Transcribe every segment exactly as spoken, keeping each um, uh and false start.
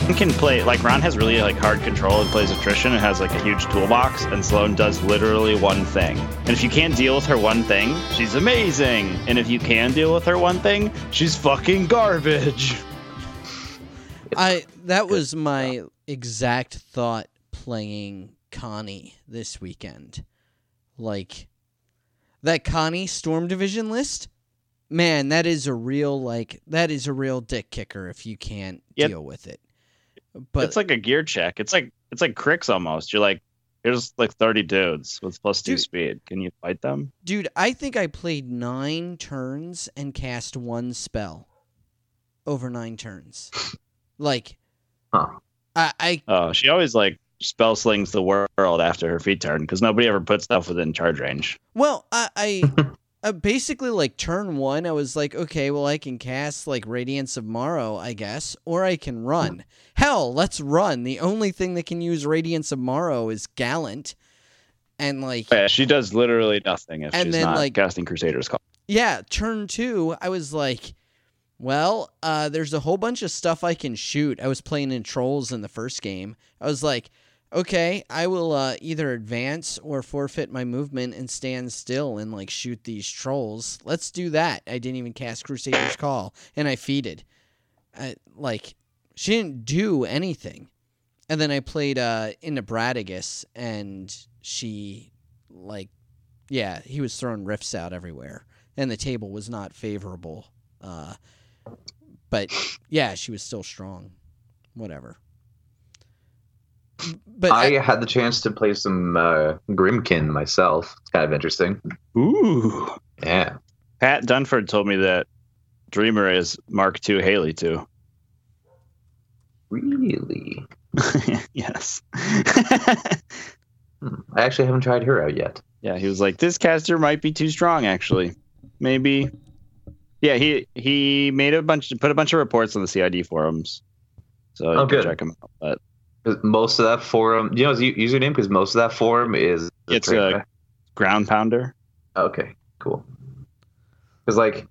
can play, like, Ron has really, like, hard control and plays attrition and has, like, a huge toolbox, and Sloane does literally one thing. And if you can't deal with her one thing, she's amazing. And if you can deal with her one thing, she's fucking garbage. I That was my exact thought playing Connie this weekend. Like, that Connie Storm Division list, man, that is a real, like, that is a real dick kicker if you can't yep. deal with it. But it's like a gear check. It's like it's like Crix almost. You're like, here's like thirty dudes with plus two dude, speed. Can you fight them? Dude, I think I played nine turns and cast one spell over nine turns. Like, huh. I, I oh, she always like spell slings the world after her feet turn because nobody ever puts stuff within charge range. Well, I. I Uh, basically, like, turn one, I was like, okay, well, I can cast, like, Radiance of Morrow, I guess, or I can run. Hell, let's run. The only thing that can use Radiance of Morrow is Gallant. And, like... Yeah, she does literally nothing if and she's then, not like, casting Crusader's Call. Yeah, turn two, I was like, well, uh, there's a whole bunch of stuff I can shoot. I was playing in Trolls in the first game. I was like... Okay, I will uh, either advance or forfeit my movement and stand still and, like, shoot these trolls. Let's do that. I didn't even cast Crusader's Call, and I feeded. I, like, she didn't do anything. And then I played uh, into Bradigus, and she, like, yeah, he was throwing rifts out everywhere. And the table was not favorable. Uh, but, yeah, she was still strong. Whatever. But I, I had the chance to play some uh, Grimkin myself. It's kind of interesting. Ooh. Yeah. Pat Dunford told me that Dreamer is Mark two Haley too. Really? Yes. hmm. I actually haven't tried her out yet. Yeah, he was like, this caster might be too strong, actually. Maybe. Yeah, he he made a bunch, put a bunch of reports on the C I D forums. So oh, you can good. check them out. But most of that forum, you know his username? Because most of that forum is... It's a ground pounder. Okay, cool. Because, like,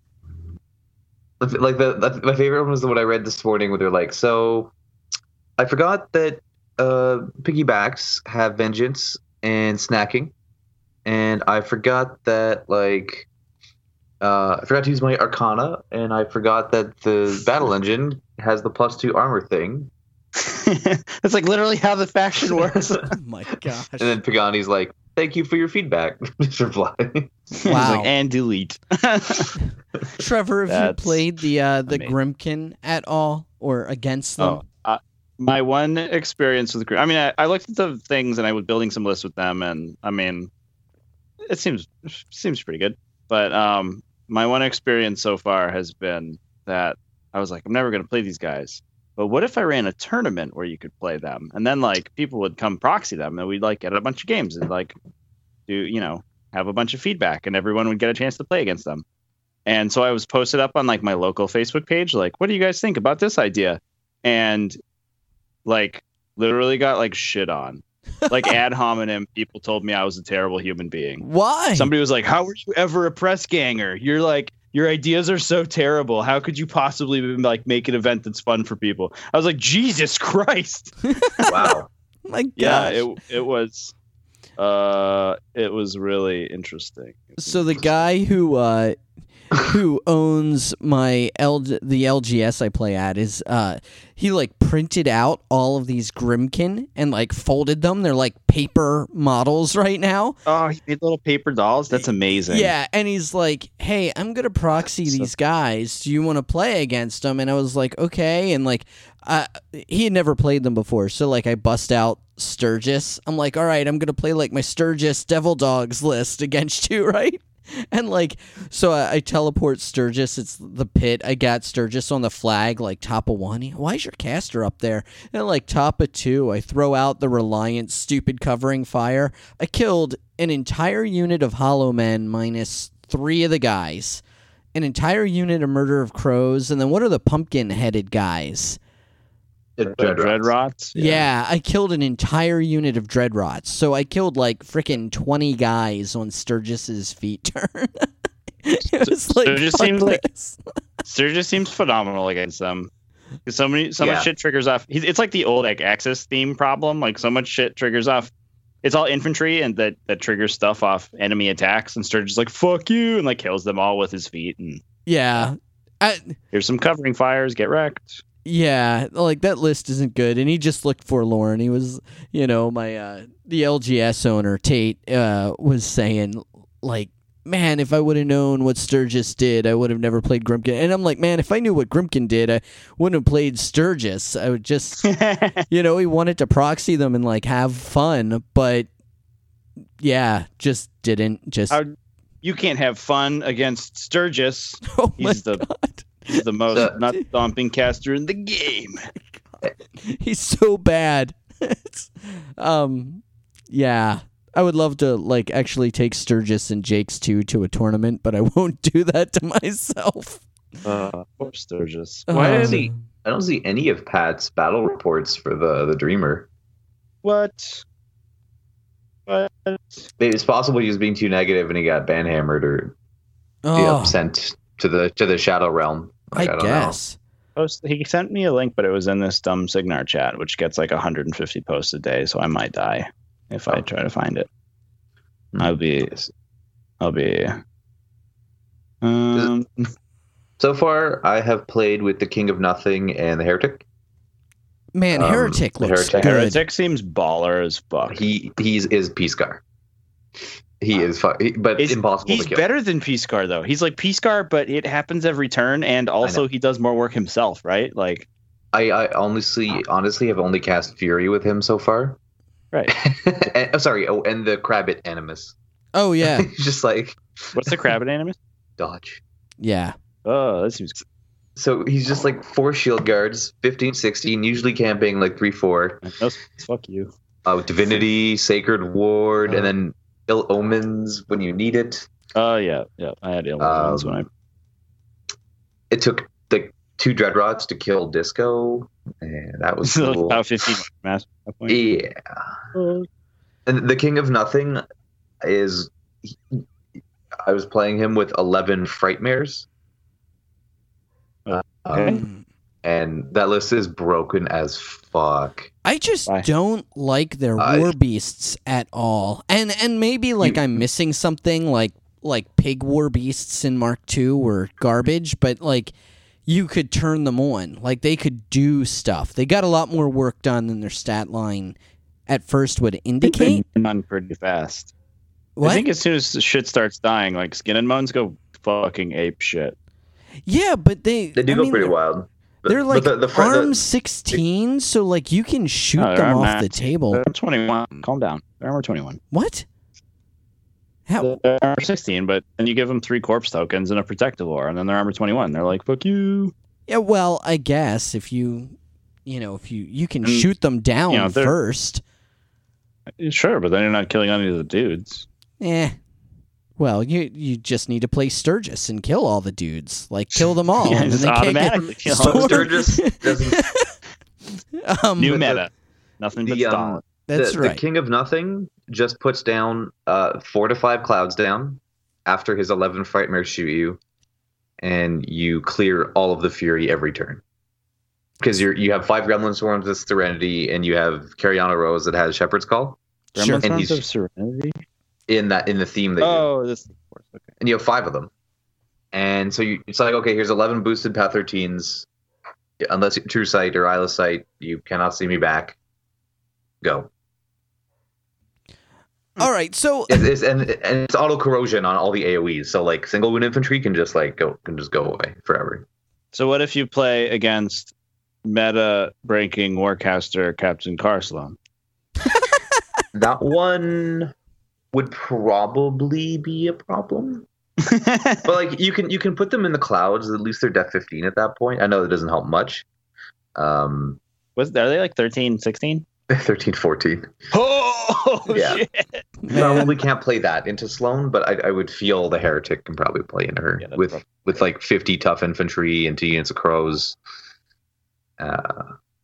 like the, the my favorite one was the one I read this morning where they're like, so I forgot that uh, piggybacks have vengeance and snacking, and I forgot that, like, uh, I forgot to use my Arcana, and I forgot that the battle engine has the plus two armor thing. That's like literally how the faction works. Oh my gosh. And then Pagani's like, thank you for your feedback. Just reply. Wow. Like, and delete. Trevor, have That's you played the uh, the amazing. Grimkin at all or against them? Oh, uh, my one experience with Grim, I mean, I, I looked at the things and I was building some lists with them, and I mean, it seems seems pretty good. But um, my one experience so far has been that I was like, I'm never going to play these guys. But what if I ran a tournament where you could play them, and then like people would come proxy them, and we'd like get a bunch of games and like do you know have a bunch of feedback, and everyone would get a chance to play against them. And so I was posted up on like my local Facebook page, like, what do you guys think about this idea? And like literally got like shit on, like ad hominem. People told me I was a terrible human being. Why? Somebody was like, how were you ever a press ganger? You're like, your ideas are so terrible. How could you possibly like make an event that's fun for people? I was like, Jesus Christ. Wow. My gosh. Yeah, it it was uh it was really interesting. Was so the interesting. guy who uh who owns my L the L G S I play at is uh he like printed out all of these Grimkin and like folded them. They're like paper models right now. Oh, he made little paper dolls. That's amazing. Yeah, and he's like, "Hey, I'm gonna proxy So- these guys. Do you want to play against them?" And I was like, "Okay." And like, uh, he had never played them before, so like, I bust out Sturgis. I'm like, "All right, I'm gonna play like my Sturgis Devil Dogs list against you, right?" And like, so I, I teleport Sturgis. It's the pit. I got Sturgis on the flag, like top of one. Why is your caster up there? And like top of two, I throw out the Reliant stupid covering fire. I killed an entire unit of Hollow Men minus three of the guys, an entire unit of Murder of Crows, and then what are the pumpkin-headed guys? Dread Dread Rots. Yeah. I killed an entire unit of Dreadrots. So I killed like freaking twenty guys on Sturgis's feet turn. It was like, Sturgis fuck seems like- this. Sturgis seems phenomenal against them. 'Cause so many, so Yeah. much shit triggers off. he's- It's like the old like Axis theme problem. Like so much shit triggers off. It's all infantry, and that that triggers stuff off enemy attacks. And Sturgis like fuck you, and like kills them all with his feet. And Yeah. I, here's some covering fires. Get wrecked. yeah, like that list isn't good, and he just looked forlorn. He was, you know, my uh, the L G S owner Tate uh, was saying, like, man, if I would have known what Sturgis did, I would have never played Grumpkin. And I'm like, man, if I knew what Grumpkin did, I wouldn't have played Sturgis. I would just, you know, he wanted to proxy them and like have fun, but yeah, just didn't. Just How- You can't have fun against Sturgis. oh my He's the god, he's the most The- nut stomping caster in the game. he's so bad. It's- um, yeah. I would love to like actually take Sturgis and Jake's two to a tournament, but I won't do that to myself. Uh, poor Sturgis. Why Um, does he? I don't see any of Pat's battle reports for the the Dreamer. What? What? Maybe it's possible he was being too negative and he got banhammered or Oh, yeah, sent to the to the Shadow Realm. I, Like, I don't guess. Post, he sent me a link, but it was in this dumb Signar chat, which gets like one hundred fifty posts a day, so I might die if I Oh. try to find it. Hmm. I'll be, I'll be. Um, know. So far, I have played with the King of Nothing and the Heretic. Man, Um, Heretic the looks Heretic- good. Heretic seems baller as fuck. He he's is Peacecar. He is, fu- he, but Is- impossible He's to kill. better than Peacecar though. He's like Peacecar, but it happens every turn, and also he does more work himself, right? Like, I, I honestly honestly have only cast Fury with him so far. right. and, oh, sorry. Oh, and the Crabbit Animus. Oh yeah, He's just like What's the Crabbit animus? dodge. yeah. Oh, that seems. So he's just like four shield guards, fifteen, sixteen, usually camping like three, four. No, fuck you. Uh, Divinity, Sacred Ward, Uh. and then Ill Omens when you need it. Oh yeah, yeah. I had ill Um, ones when I. It took like two Dreadrots to kill Disco, and that was cool. About fifteen mass. at that point. Yeah. And the King of Nothing is. I was playing him with eleven Frightmares. Okay. Mm. And that list is broken as fuck. I just Why? don't like their I- war beasts at all. And and maybe like You- I'm missing something like like pig war beasts in Mark two were garbage, but like you could turn them on. Like they could do stuff. They got a lot more work done than their stat line at first would indicate. They run pretty fast. What? I think as soon as the shit starts dying, like Skin and Moans go fucking ape shit. Yeah, but they They do I go mean, pretty they're- wild. But- They're but like the, the, fr- the- arm sixteen, so like you can shoot No, they're them arm off max. the table. They're twenty-one. Calm down. They're armor twenty-one. What? How? They're armor sixteen, but then you give them three corpse tokens and a protective lore, and then they're armor twenty-one. They're like, fuck you. Yeah, well, I guess if you, you know, if you you can And, shoot them down you know, they're- first. Sure, but then you're not killing any of the dudes. Eh. Well, you you just need to play Sturgis and kill all the dudes. Like kill them all. Yeah, and just then they can't get automatically kill So sword. Sturgis doesn't. um, New But the- meta. Nothing but the, um, Stalin. that's the, right. the King of Nothing just puts down uh, four to five clouds down after his eleven Frightmares shoot you, and you clear all of the Fury every turn. Because you you have five Gremlin Swarms with Serenity, and you have Cariana Rose that has Shepherd's Call Sure. Gremlin and Swarms he's- of Serenity? in that in the theme they do. Oh, this. Okay. And you have five of them. And so you, it's like, okay, here's eleven boosted Path thirteens. Unless you True Sight or Isla Sight, you cannot see me back. Go. All right, so It's, it's, and, and it's auto corrosion on all the A O Es. So like single wound infantry can just like go can just go away forever. So what if you play against meta breaking Warcaster Captain Carslon? That one would probably be a problem. But like you can you can put them in the clouds. At least they're def fifteen at that point. I know that doesn't help much. Um, Was are they like thirteen, sixteen? thirteen, fourteen. Oh Yeah. shit! man, Probably can't play that into Sloan, but I, I would feel the Heretic can probably play into her Yeah, that's with rough. with like fifty tough infantry and two units of crows. Uh,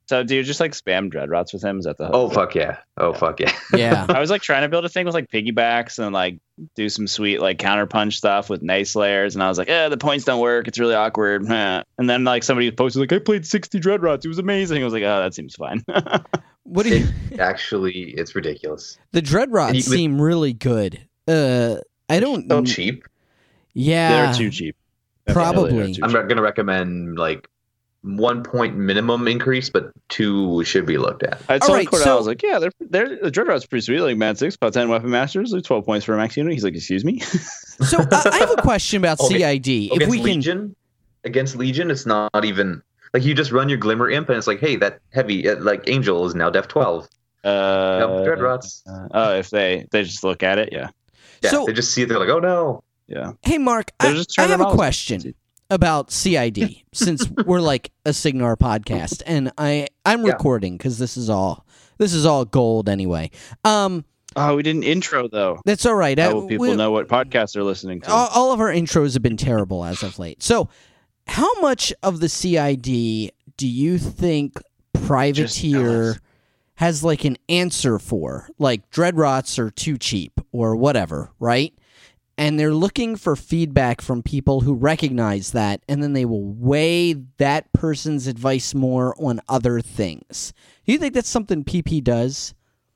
So do you just like spam Dreadrots with him? Is that the Oh fuck yeah! Oh Yeah. fuck yeah! Yeah. I was like trying to build a thing with like piggybacks and like do some sweet like counterpunch stuff with nice layers, and I was like, eh, the points don't work. It's really awkward. Heh. And then like somebody posted like, I played sixty Dreadrots. It was amazing. I was like, oh, that seems fine. What do you? It, actually, it's ridiculous. The Dreadrots And you- seem really good. Uh, I don't. So cheap. Yeah. They're too cheap. Probably. They're too I'm cheap. not gonna recommend like one point minimum increase, but two should be looked at. I All told right, Cordell, so- I was like, yeah, they're they're the Dreadrots pretty sweet. Like man six, pot ten weapon masters, like twelve points for a max unit. He's like, excuse me. So uh, I have a question about Okay. C I D. If Against we can, Legion, against Legion, it's not even like you just run your Glimmer Imp, and it's like, hey, that heavy uh, like Angel is now Def twelve. Uh, Yep, Dreadrots. uh, oh, if they they just look at it, yeah, Yeah, So- they just see it. They're like, oh no. yeah. hey Mark, They're I, just I turning have them a off. question about C I D. Since we're like a Signar podcast, and I I'm Yeah. recording because this is all this is all gold anyway. Um, Oh, we didn't intro though. that's all right. How I- will people we- know what podcasts they're listening to? all, all of our intros have been terrible as of late. So, how much of the C I D do you think Privateer us. has like an answer for? Like Dreadrots are too cheap or whatever, right? And they're looking for feedback from people who recognize that, and then they will weigh that person's advice more on other things. Do you think that's something P P does?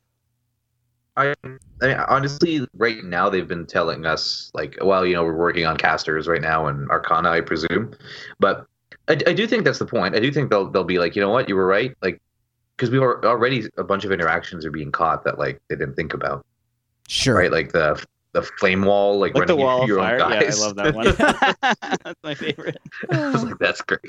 I, I mean, honestly, right now they've been telling us like, well, you know, we're working on casters right now and Arcana, I presume. But I, I do think that's the point. I do think they'll they'll be like, you know what, you were right, like, because we were already a bunch of interactions are being caught that like they didn't think about, Sure. right? Like the the flame wall, like, like the running wall of your fire. own Yeah, I guys. love that one. That's my favorite. I was like, that's great.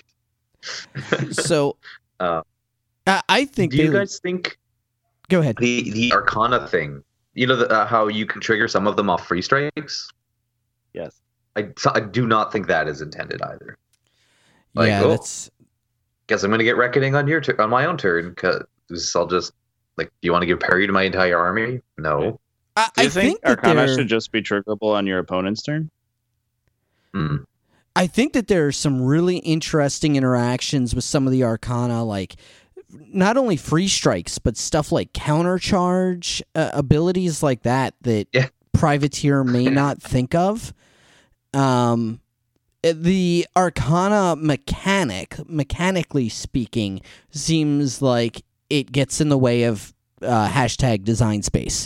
So, Uh, I, I think do they you guys think go ahead. the the Arcana thing? You know the, uh, how you can trigger some of them off free strikes. Yes. I, so I do not think that is intended either. Like, yeah, oh, that's guess I'm gonna get reckoning on your tur on my own turn because I'll just like. Do you want to give parry to my entire army? No. I, Do you I think, think that Arcana there, should just be triggerable on your opponent's turn? Hmm. I think that there are some really interesting interactions with some of the Arcana, like not only free strikes, but stuff like countercharge uh, abilities like that that Yeah. Privateer may not think of. Um, the Arcana mechanic, mechanically speaking, seems like it gets in the way of uh, hashtag design space.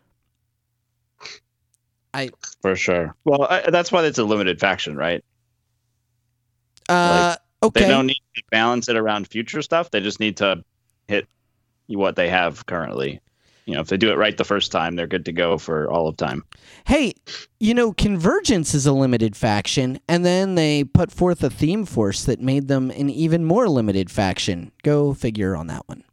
For sure. Well, I, that's why it's a limited faction, right? Uh, okay. They don't need to balance it around future stuff. They just need to hit what they have currently. You know, if they do it right the first time, they're good to go for all of time. Hey, you know, Convergence is a limited faction, and then they put forth a theme force that made them an even more limited faction. Go figure on that one.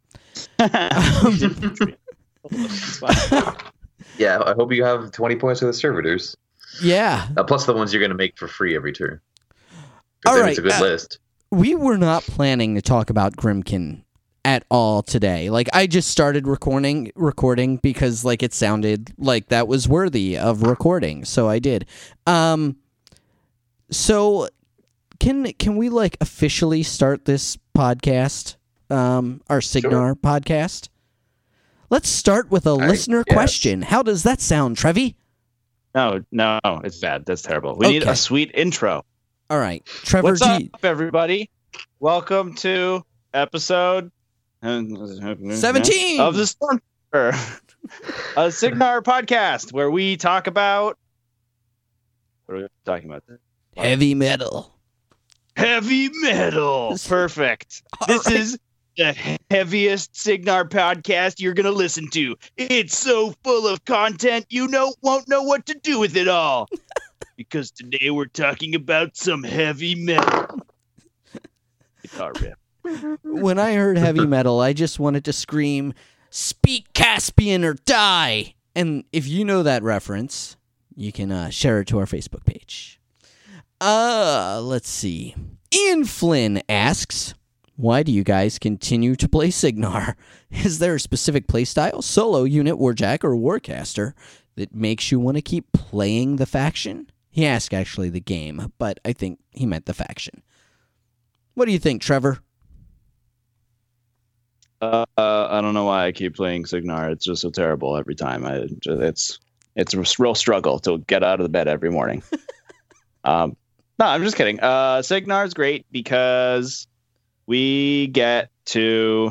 It's fine. Yeah, I hope you have twenty points for the servitors, Yeah. uh, plus the ones you're gonna make for free every turn. 'Cause All then right, it's a good uh, list. We were not planning to talk about Grimkin at all today. Like, I just started recording recording because like it sounded like that was worthy of recording, so I did. Um so can can we like officially start this podcast? Um our Signar podcast? Let's start with a I listener guess. question. How does that sound, Trevi? No, no, it's bad. That's terrible. We need Okay. a sweet intro. All right. Trevor What's G. up, everybody? Welcome to episode seventeen of the Storm, a Signar podcast where we talk about. What are we talking about? Heavy metal. Heavy metal. Perfect. All This right. is the heaviest Signar podcast you're gonna listen to. It's so full of content you know won't know what to do with it all. Because today we're talking about some heavy metal. Guitar riff. When I heard heavy metal, I just wanted to scream, "Speak Caspian or die!" And if you know that reference, you can uh, share it to our Facebook page. Uh, let's see. Ian Flynn asks, why do you guys continue to play Signar? Is there a specific playstyle, solo, unit, warjack, or warcaster that makes you want to keep playing the faction? He asked actually the game, but I think he meant the faction. What do you think, Trevor? Uh, uh, I don't know why I keep playing Signar. It's just so terrible every time. I just, it's it's a real struggle to get out of the bed every morning. um, no, I'm just kidding. Uh, Signar is great because we get to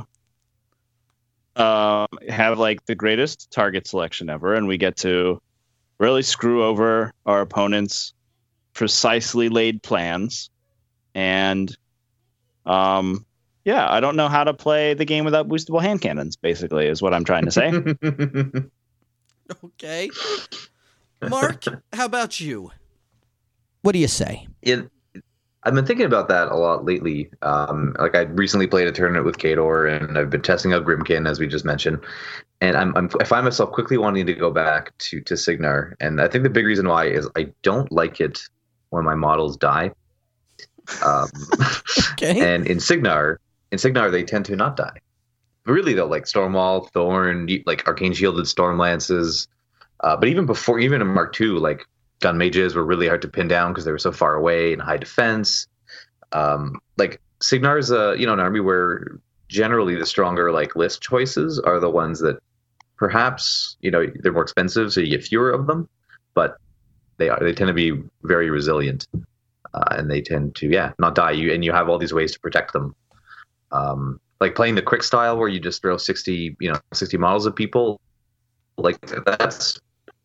um, have like the greatest target selection ever, and we get to really screw over our opponents' precisely laid plans. And um. Yeah, I don't know how to play the game without boostable hand cannons, basically, is what I'm trying to say. Okay. Mark, how about you? What do you say? Yeah, I've been thinking about that a lot lately. Um, like I recently played a tournament with Kador, and I've been testing out Grimkin, as we just mentioned. And I'm, I'm I find myself quickly wanting to go back to to Signar, and I think the big reason why is I don't like it when my models die. Um, Okay. and in Signar. In Signar, they tend to not die. Really, though, like Stormwall, Thorn, like Arcane Shielded Storm Lances. Uh, but even before, even in Mark two, like Gun Mages were really hard to pin down because they were so far away and high defense. Um, like Signar is a you know an army where generally the stronger like list choices are the ones that perhaps you know they're more expensive, so you get fewer of them, but they are they tend to be very resilient, uh, and they tend to yeah not die. You and you have all these ways to protect them. Um, like playing the quick style where you just throw sixty, you know, sixty models of people, like that's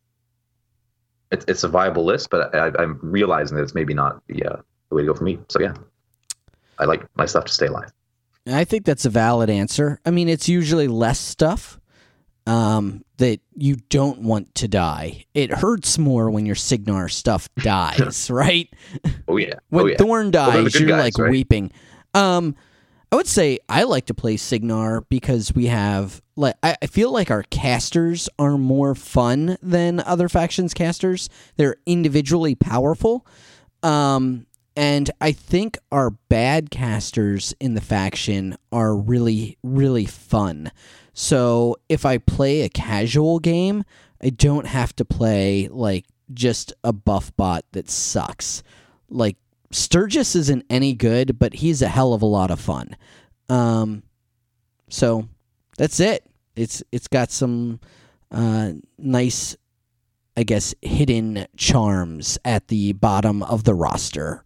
it's it's a viable list, but I, I'm realizing that it's maybe not the uh, the way to go for me. So yeah, I like my stuff to stay alive. I think that's a valid answer. I mean, it's usually less stuff um, that you don't want to die. It hurts more when your Signar stuff dies, right? Oh yeah. When oh, yeah. Thorn Well, they're the dies, good you're guys, like right? weeping. Um, I would say I like to play Signar because we have like I I feel like our casters are more fun than other factions' casters. They're individually powerful. Um, and I think our bad casters in the faction are really, really fun. So if I play a casual game, I don't have to play like just a buff bot that sucks. Like Sturgis isn't any good, but he's a hell of a lot of fun. Um, so that's it. It's it's got some uh, nice, I guess, hidden charms at the bottom of the roster.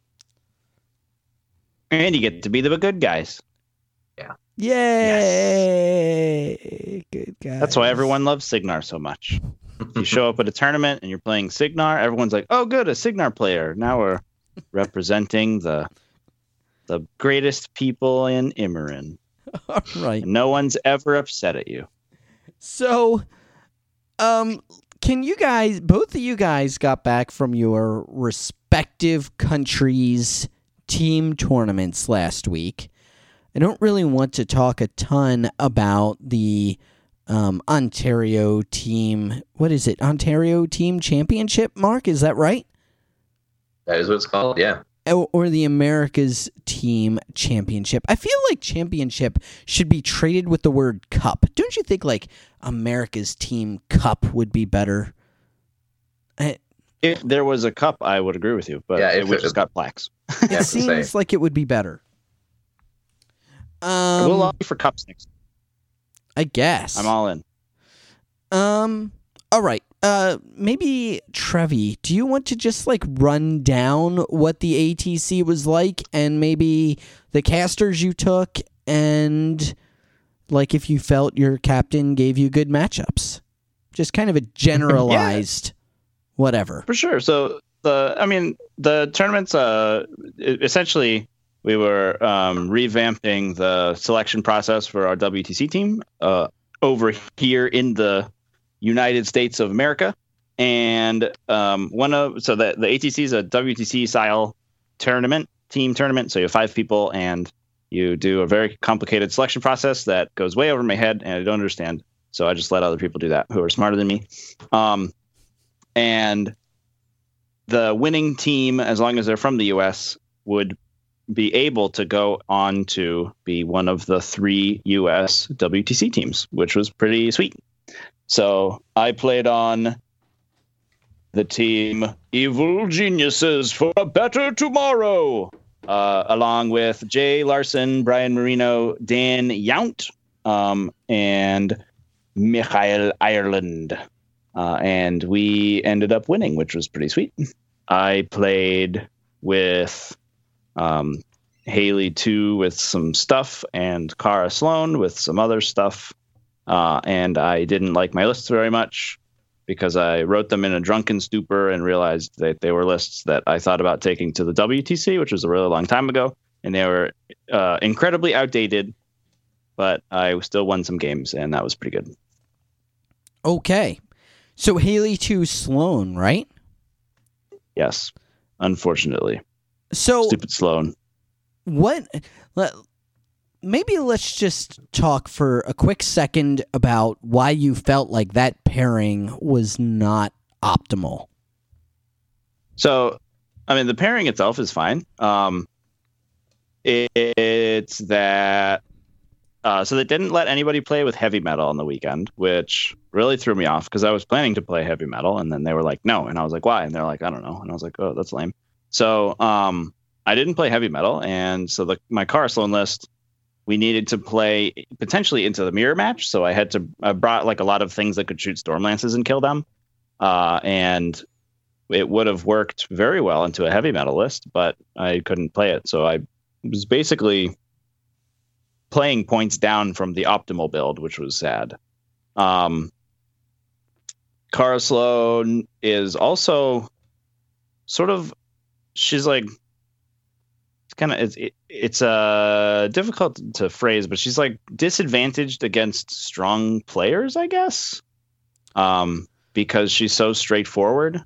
And you get to be the good guys. Yay! Good guys. That's why everyone loves Signar so much. You show up at a tournament and you're playing Signar, everyone's like, oh, good, a Signar player. Now we're representing the the greatest people in Immorin. All right. And no one's ever upset at you. So, um, can you guys, both of you guys got back from your respective countries' team tournaments last week. I don't really want to talk a ton about the um, Ontario team. What is it? Ontario Team Championship, Mark? Is that right? That is what it's called, yeah. Or, or the America's Team Championship. I feel like championship should be traded with the word cup. Don't you think like America's Team Cup would be better? I, If there was a cup, I would agree with you, but Yeah, it if would it- just got plaques. it Yeah, to say. seems like it would be better. Um, we'll lobby for cups next. I guess. I'm all in. Um. All right. Uh. Maybe Trevi, do you want to just like run down what the A T C was like, and maybe the casters you took, and like if you felt your captain gave you good matchups, just kind of a generalized, whatever. For sure. So the, I mean, the tournaments. Uh, e- essentially, we were um, revamping the selection process for our W T C team uh, over here in the United States of America, and um, one of so the the A T C is a W T C style tournament, team tournament. So you have five people, and you do a very complicated selection process that goes way over my head, and I don't understand. So I just let other people do that who are smarter than me. Um, and the winning team, as long as they're from the U S, would be able to go on to be one of the three U S W T C teams, which was pretty sweet. So I played on the team Evil Geniuses for a Better Tomorrow, uh, along with Jay Larson, Brian Marino, Dan Yount, um, and Michael Ireland. Uh, and we ended up winning, which was pretty sweet. I played with um, Haley two with some stuff and Cara Sloan with some other stuff. Uh, and I didn't like my lists very much because I wrote them in a drunken stupor and realized that they were lists that I thought about taking to the W T C, which was a really long time ago. And they were uh, incredibly outdated, but I still won some games, and that was pretty good. Okay. So Haley two Sloan, right? Yes, unfortunately. So Stupid Sloan. What? Let, maybe let's just talk for a quick second about why you felt like that pairing was not optimal. So, I mean, the pairing itself is fine. Um, it, it's that... Uh, so they didn't let anybody play with heavy metal on the weekend, which really threw me off because I was planning to play heavy metal, and then they were like, no. And I was like, why? And they're like, I don't know. And I was like, oh, that's lame. So um, I didn't play heavy metal. And so the, my Cara Sloan list, we needed to play potentially into the mirror match. So I had to, I brought like a lot of things that could shoot storm lances and kill them. Uh, and it would have worked very well into a heavy metal list, but I couldn't play it. So I was basically playing points down from the optimal build, which was sad. Um, Cara Sloan is also sort of, she's like, it's kind of, it's, it, it's uh, difficult to phrase, but she's like disadvantaged against strong players, I guess, um, because she's so straightforward.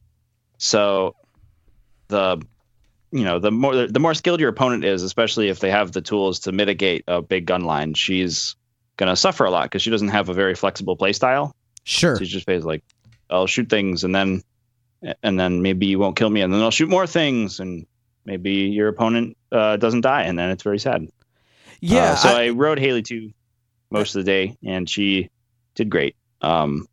So the you know, the more the more skilled your opponent is, especially if they have the tools to mitigate a big gun line, she's going to suffer a lot because she doesn't have a very flexible play style. Sure. So she just plays like, I'll shoot things and then and then maybe you won't kill me, and then I'll shoot more things, and maybe your opponent uh, doesn't die, and then it's very sad. Yeah. Uh, so I, I, I rode Haley two most of the day, and she did great. Um,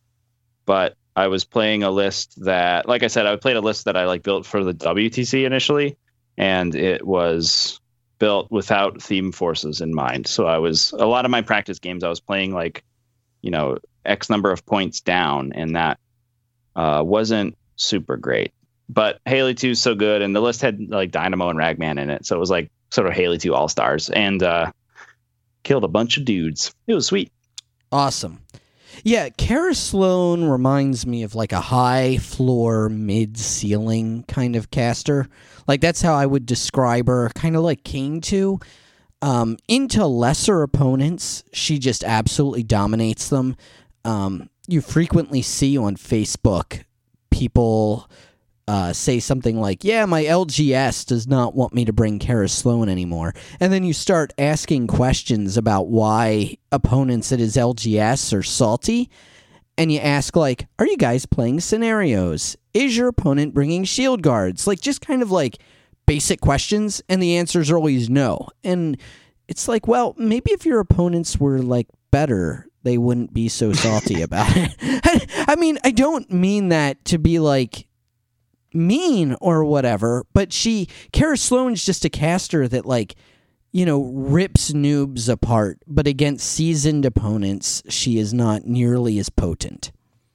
but I was playing a list that, like I said, I played a list that I like built for the W T C initially, and it was built without theme forces in mind. So I was, a lot of my practice games, I was playing like, you know, X number of points down, and that uh, wasn't super great. But Haley two is so good, and the list had like Dynamo and Ragman in it. So it was like sort of Haley two All-Stars, and uh, killed a bunch of dudes. It was sweet. Awesome. Yeah, Cara Sloan reminds me of like a high floor, mid ceiling kind of caster. Like that's how I would describe her, kind of like Kane two. Um, into lesser opponents, she just absolutely dominates them. Um, you frequently see on Facebook people uh, say something like, yeah, my L G S does not want me to bring Cara Sloan anymore. And then you start asking questions about why opponents at his L G S are salty. And you ask, like, are you guys playing scenarios? Is your opponent bringing shield guards? Like, just kind of like basic questions. And the answers are always no. And it's like, well, maybe if your opponents were like better, they wouldn't be so salty about it. I mean, I don't mean that to be like mean or whatever, but she, Cara Sloan's just a caster that like, you know, rips noobs apart, but against seasoned opponents, she is not nearly as potent.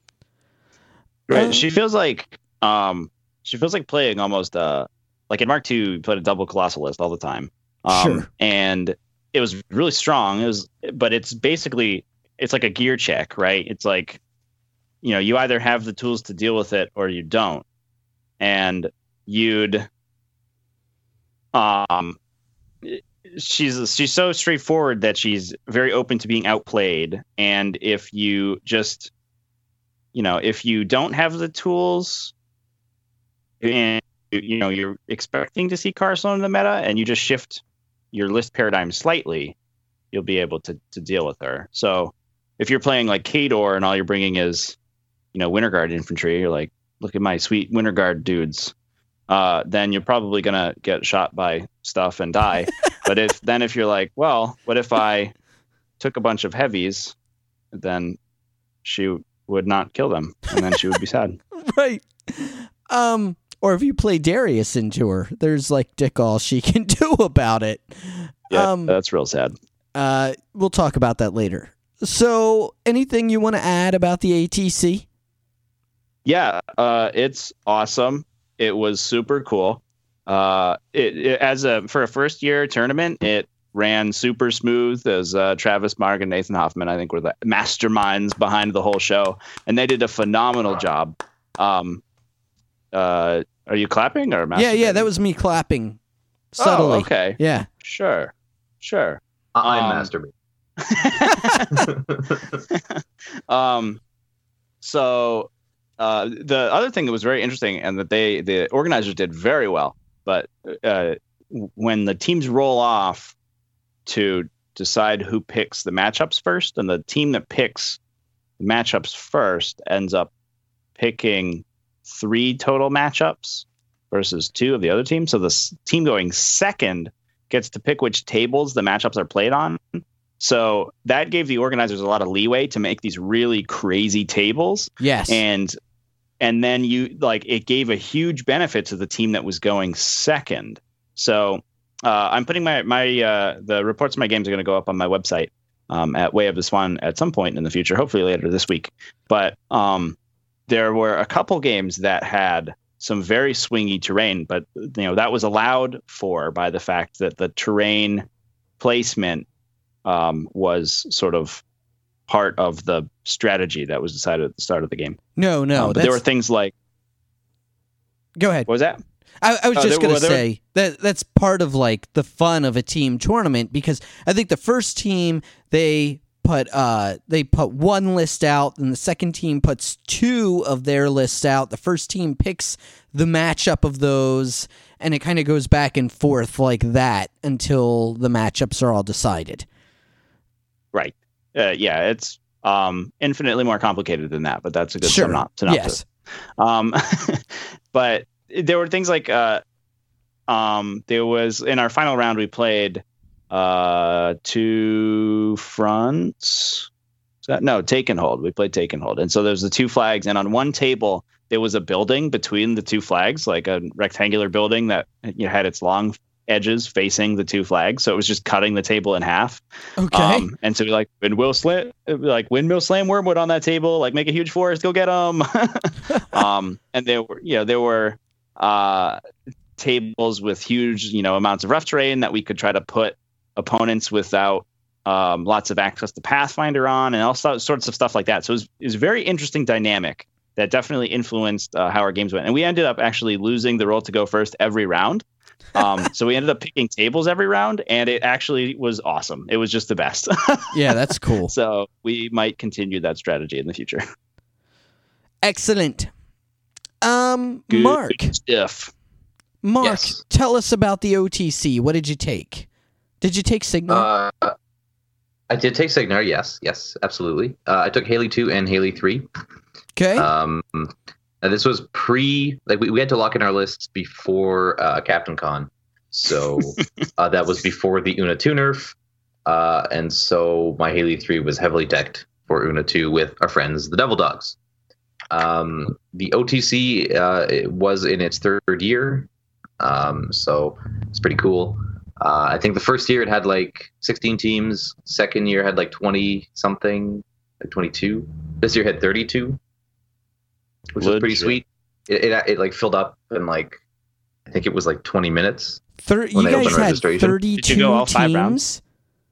Right. Um, she feels like, um, she feels like playing almost, uh, like in Mark two, you played a double Colossal list all the time. Um, Sure. And it was really strong. It was, but it's basically, it's like a gear check, right? It's like, you know, you either have the tools to deal with it or you don't. And you'd, um, she's she's so straightforward that she's very open to being outplayed. And if you just, you know, if you don't have the tools, and you know you're expecting to see Cara Sloan in the meta, and you just shift your list paradigm slightly, you'll be able to to deal with her. So if you're playing like Khador and all you're bringing is, you know, Winter Guard infantry, you're like, look at my sweet Winter Guard dudes. Uh, then you're probably gonna get shot by stuff and die. But if then if you're like, well, what if I took a bunch of heavies, then she would not kill them, and then she would be sad. Right. Um, or if you play Darius into her, there's like dick all she can do about it. Yeah, Um, that's real sad. Uh, we'll talk about that later. So, anything you want to add about the A T C? Yeah, uh, it's awesome. It was super cool. Uh, it, it as a for a first year tournament, it ran super smooth. As uh, Travis Marg and Nathan Hoffman, I think, were the masterminds behind the whole show, and they did a phenomenal job. Um, uh, are you clapping or masturbating? Yeah, yeah, that was me clapping subtly. Oh, okay. Yeah, sure, sure. I'm Um, masturbating. um, so uh, the other thing that was very interesting, and that they the organizers did very well, but uh, when the teams roll off to decide who picks the matchups first, and the team that picks the matchups first ends up picking three total matchups versus two of the other team. So the s- team going second gets to pick which tables the matchups are played on. So that gave the organizers a lot of leeway to make these really crazy tables. yes. And and then you like it gave a huge benefit to the team that was going second. So uh, I'm putting my my uh, the reports of my games are going to go up on my website um, at Way of the Swan at some point in the future, hopefully later this week. But um, there were a couple games that had some very swingy terrain, but you know that was allowed for by the fact that the terrain placement um, was sort of part of the strategy that was decided at the start of the game. no, no. Um, but that's, there were things like, go ahead. what was that? I, I was Oh, just there going were- to there were- say that that's part of like the fun of a team tournament, because I think the first team they put uh they put one list out, and the second team puts two of their lists out. The first team picks the matchup of those, and it kind of goes back and forth like that until the matchups are all decided. Right. Uh, yeah, it's um, infinitely more complicated than that, but that's a good Sure. synop- synopsis. Yes. Um, but there were things like uh, um, there was in our final round we played uh, two fronts. Is that no take and hold? We played take and hold, and so there's the two flags, and on one table there was a building between the two flags, like a rectangular building that you know, had its long edges facing the two flags, so it was just cutting the table in half. Okay. Um, and so we like windmill slam, like windmill slam wormwood on that table, like make a huge forest, go get them. um, and there were, you know, there were uh, tables with huge, you know, amounts of rough terrain that we could try to put opponents without um, lots of access to Pathfinder on, and all so- sorts of stuff like that. So it was, it was a very interesting dynamic that definitely influenced uh, how our games went. And we ended up actually losing the roll to go first every round. Um, so we ended up picking tables every round, and it actually was awesome. It was just the best. Yeah, that's cool. So we might continue that strategy in the future. Excellent. Um, Good Mark, stuff. Mark, Yes. tell us about the O T C. What did you take? Did you take Signal? Uh, I did take Signar. Yes, yes, absolutely. Uh, I took Haley two and Haley three. okay. Um, and this was pre, like we, we had to lock in our lists before uh, Captain Con, so uh, that was before the Una two nerf, uh, and so my Haley three was heavily decked for Una two with our friends the Devil Dogs. Um, the O T C uh, it was in its third year, um, so it's pretty cool. Uh, I think the first year it had like sixteen teams. Second year had like twenty something, like twenty-two. This year had thirty-two, which was pretty Legit. sweet. It, it it like filled up in like I think it was like twenty minutes. Thir- when you they guys open had registration. thirty-two Did you go all five teams. rounds?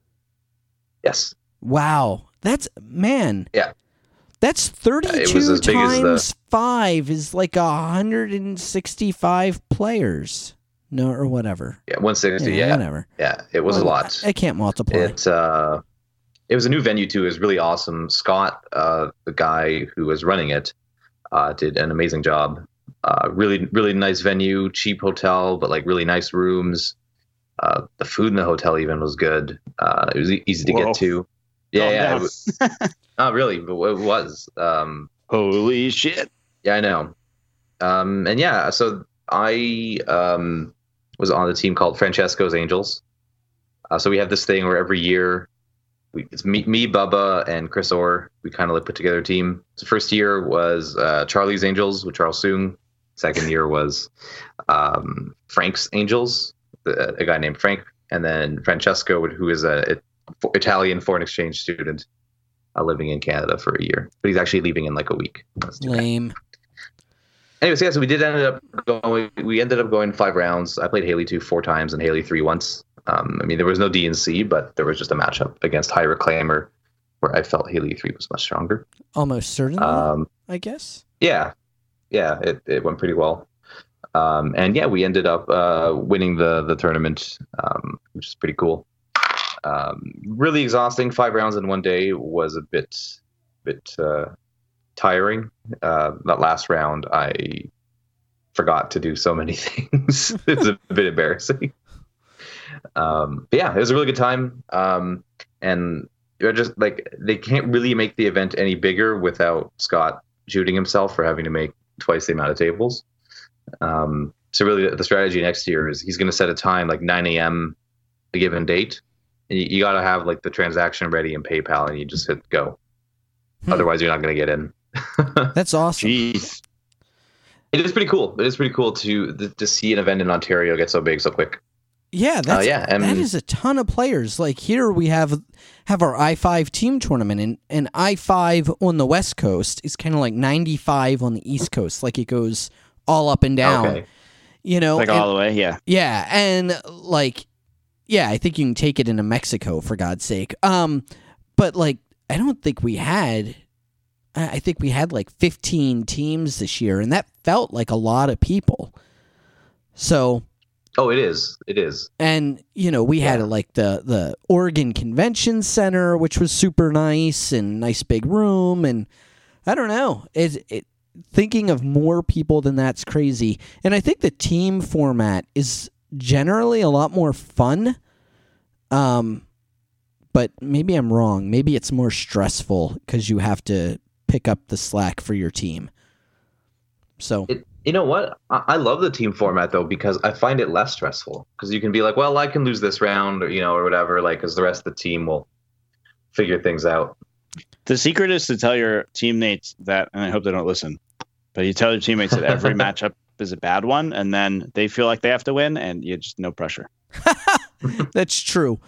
Yes. Wow, that's man. Yeah. That's was thirty-two as big as the- times five is like a hundred and sixty-five players. No, or whatever. Yeah, one sixty. Yeah, Yeah, whatever. yeah, it was Well, a lot. I, I can't multiply. It uh, it was a new venue too. It was really awesome. Scott, uh, the guy who was running it, uh, did an amazing job. Uh, really, really nice venue, cheap hotel, but like really nice rooms. Uh, the food in the hotel even was good. Uh, it was e- easy to Whoa. get to. Yeah, Calm yeah. It down. was, not really, but it was. Um, Holy shit. yeah, I know. Um, and yeah, so I um, was on a team called Francesco's Angels. Uh, so we have this thing where every year, we, it's me, me, Bubba, and Chris Orr. We kind of like put together a team. The first year was uh, Charlie's Angels with Charles Soong. Second year was um, Frank's Angels, the, a guy named Frank, and then Francesco, who is a, for Italian foreign exchange student uh, living in Canada for a year, but he's actually leaving in like a week. That's too bad. Lame. Anyways, yeah, so we did ended up going. We ended up going five rounds. I played Haley two four times and Haley three once. Um, I mean, there was no D N C, but there was just a matchup against High Reclaimer where I felt Haley three was much stronger. Almost certainly, Um, I guess. yeah, yeah, it, it went pretty well. Um, and yeah, we ended up uh, winning the the tournament, um, which is pretty cool. Um, really exhausting. Five rounds in one day was a bit bit uh, tiring. Uh, that last round, I forgot to do so many things. It was a bit embarrassing. Um, but yeah, it was a really good time. Um, and you're just like, they can't really make the event any bigger without Scott shooting himself for having to make twice the amount of tables. Um, so really the strategy next year is he's going to set a time like nine a.m. a given date. And you, you got to have like the transaction ready in PayPal and you just hit go. Hmm. Otherwise you're not going to get in. That's awesome. Jeez. It is pretty cool. It is pretty cool to to see an event in Ontario get so big so quick. Yeah, that's, Uh, yeah, and- that is a ton of players. Like here we have have our I five team tournament, and, and I five on the West Coast is kind of like ninety-five on the East Coast. Like it goes all up and down. Okay. You know, Like and- all the way, yeah. yeah, and like, yeah, I think you can take it into Mexico for God's sake. Um, but like, I don't think we had. I I think we had like fifteen teams this year, and that felt like a lot of people. So. Oh, it is. It is. And you know, we had Yeah. like the the Oregon Convention Center, which was super nice and nice big room, and I don't know. It, it thinking of more people than that's crazy. And I think the team format is generally a lot more fun. Um, but maybe I'm wrong. Maybe it's more stressful because you have to pick up the slack for your team. So It, you know what? I, I love the team format though because I find it less stressful because you can be like, well, I can lose this round, or you know, or whatever, like because the rest of the team will figure things out. The secret is to tell your teammates that, and I hope they don't listen, but you tell your teammates that every matchup is a bad one, and then they feel like they have to win, and you just no pressure. that's true.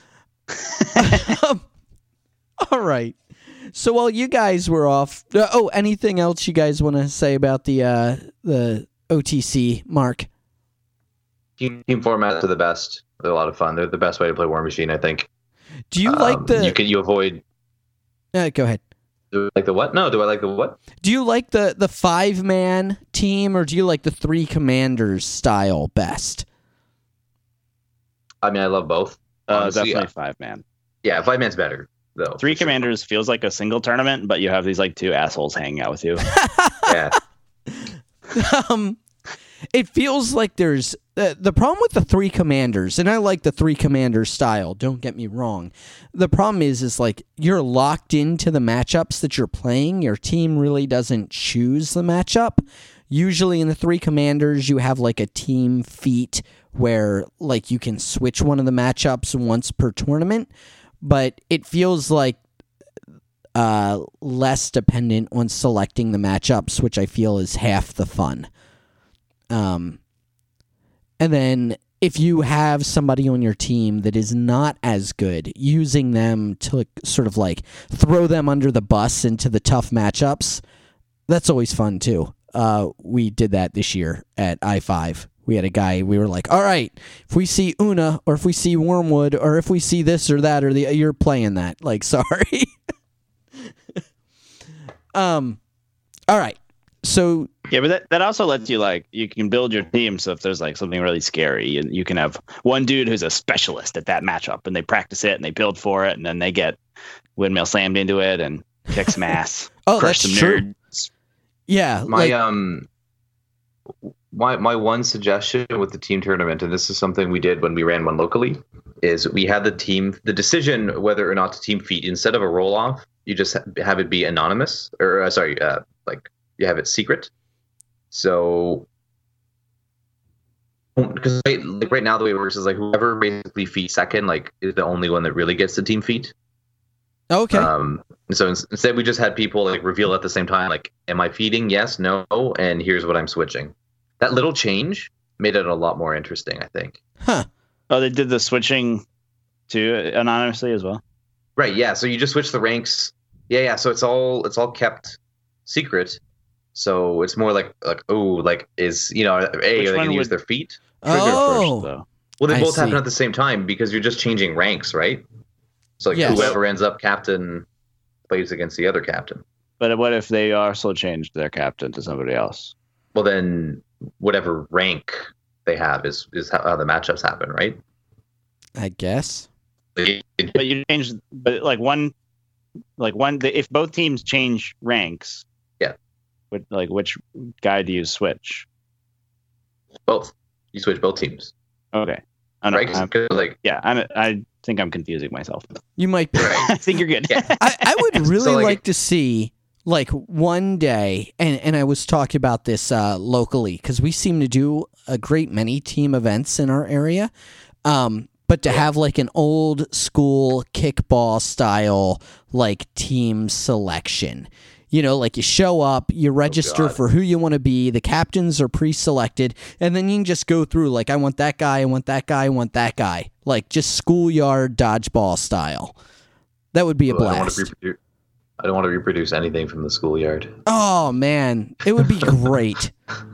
Um, all right. So while you guys were off, uh, oh, anything else you guys want to say about the uh, the O T C, Mark? Team, team formats are the best. They're a lot of fun. They're the best way to play War Machine, I think. Do you Um, like the? You can you avoid. uh, go ahead. Do I like the what? No, do I like the what? Do you like the the five man team, or do you like the three commanders style best? I mean, I love both. Uh, Honestly, definitely yeah. five man. Yeah, five man's better though. Three for sure. commanders feels like a single tournament, but you have these like two assholes hanging out with you. Yeah. um, it feels like there's uh, the problem with the three commanders, and I like the three commander style. Don't get me wrong. The problem is, is like you're locked into the matchups that you're playing. Your team really doesn't choose the matchup. Usually in the three commanders, you have like a team feat where like you can switch one of the matchups once per tournament, but it feels like uh, less dependent on selecting the matchups, which I feel is half the fun. Um, and then if you have somebody on your team that is not as good, using them to like, sort of like throw them under the bus into the tough matchups, that's always fun too. Uh, we did that this year at I five. We had a guy, we were like, all right, if we see Una or if we see Wormwood or if we see this or that or the, you're playing that. Like, sorry. um, all right. So Yeah, but that, that also lets you like you can build your team. So if there's like something really scary, and you can have one dude who's a specialist at that matchup, and they practice it and they build for it, and then they get windmill slammed into it and kick some ass. Oh, crush that's some true. nerds. yeah, My like, um my my one suggestion with the team tournament, and this is something we did when we ran one locally, is we had the team the decision whether or not to team feat, instead of a roll off, you just ha- have it be anonymous, or uh, sorry, uh, like you have it secret. So because right, like right now the way it works is like whoever basically feet second like is the only one that really gets the team feat. okay. Um, and so ins- instead, we just had people like reveal at the same time, like, "Am I feeding? Yes, no, and here's what I'm switching." That little change made it a lot more interesting, I think. Huh. Oh, they did the switching too, anonymously as well. Right. Yeah. So you just switch the ranks. Yeah. Yeah. So it's all it's all kept secret. So it's more like like oh like is you know a Which are they one gonna use would- their feet? Trigger Oh. first, though. Well, they I both happen see. at the same time because you're just changing ranks, right? So like Yes. whoever ends up captain plays against the other captain. But what if they also changed their captain to somebody else? Well, then whatever rank they have is is how, how the matchups happen, right? I guess. But you change, but like one, like one. If both teams change ranks, Yeah. With, like which guy do you switch? Both. You switch both teams, Okay, I know. right? 'Cause- I'm- 'cause, like yeah, I'm, I think I'm confusing myself. You might be. I think you're good. Yeah. I, I would really So, like, like- to see like one day, and, and I was talking about this uh, locally because we seem to do a great many team events in our area. Um, but to have like an old school kickball style like team selection. You know, like you show up, you register God. for who you want to be, the captains are pre-selected, and then you can just go through like I want that guy, I want that guy, I want that guy. Like just schoolyard dodgeball style. That would be a I don't want blast. to reproduce. I don't want to reproduce anything from the schoolyard. Oh man, it would be great.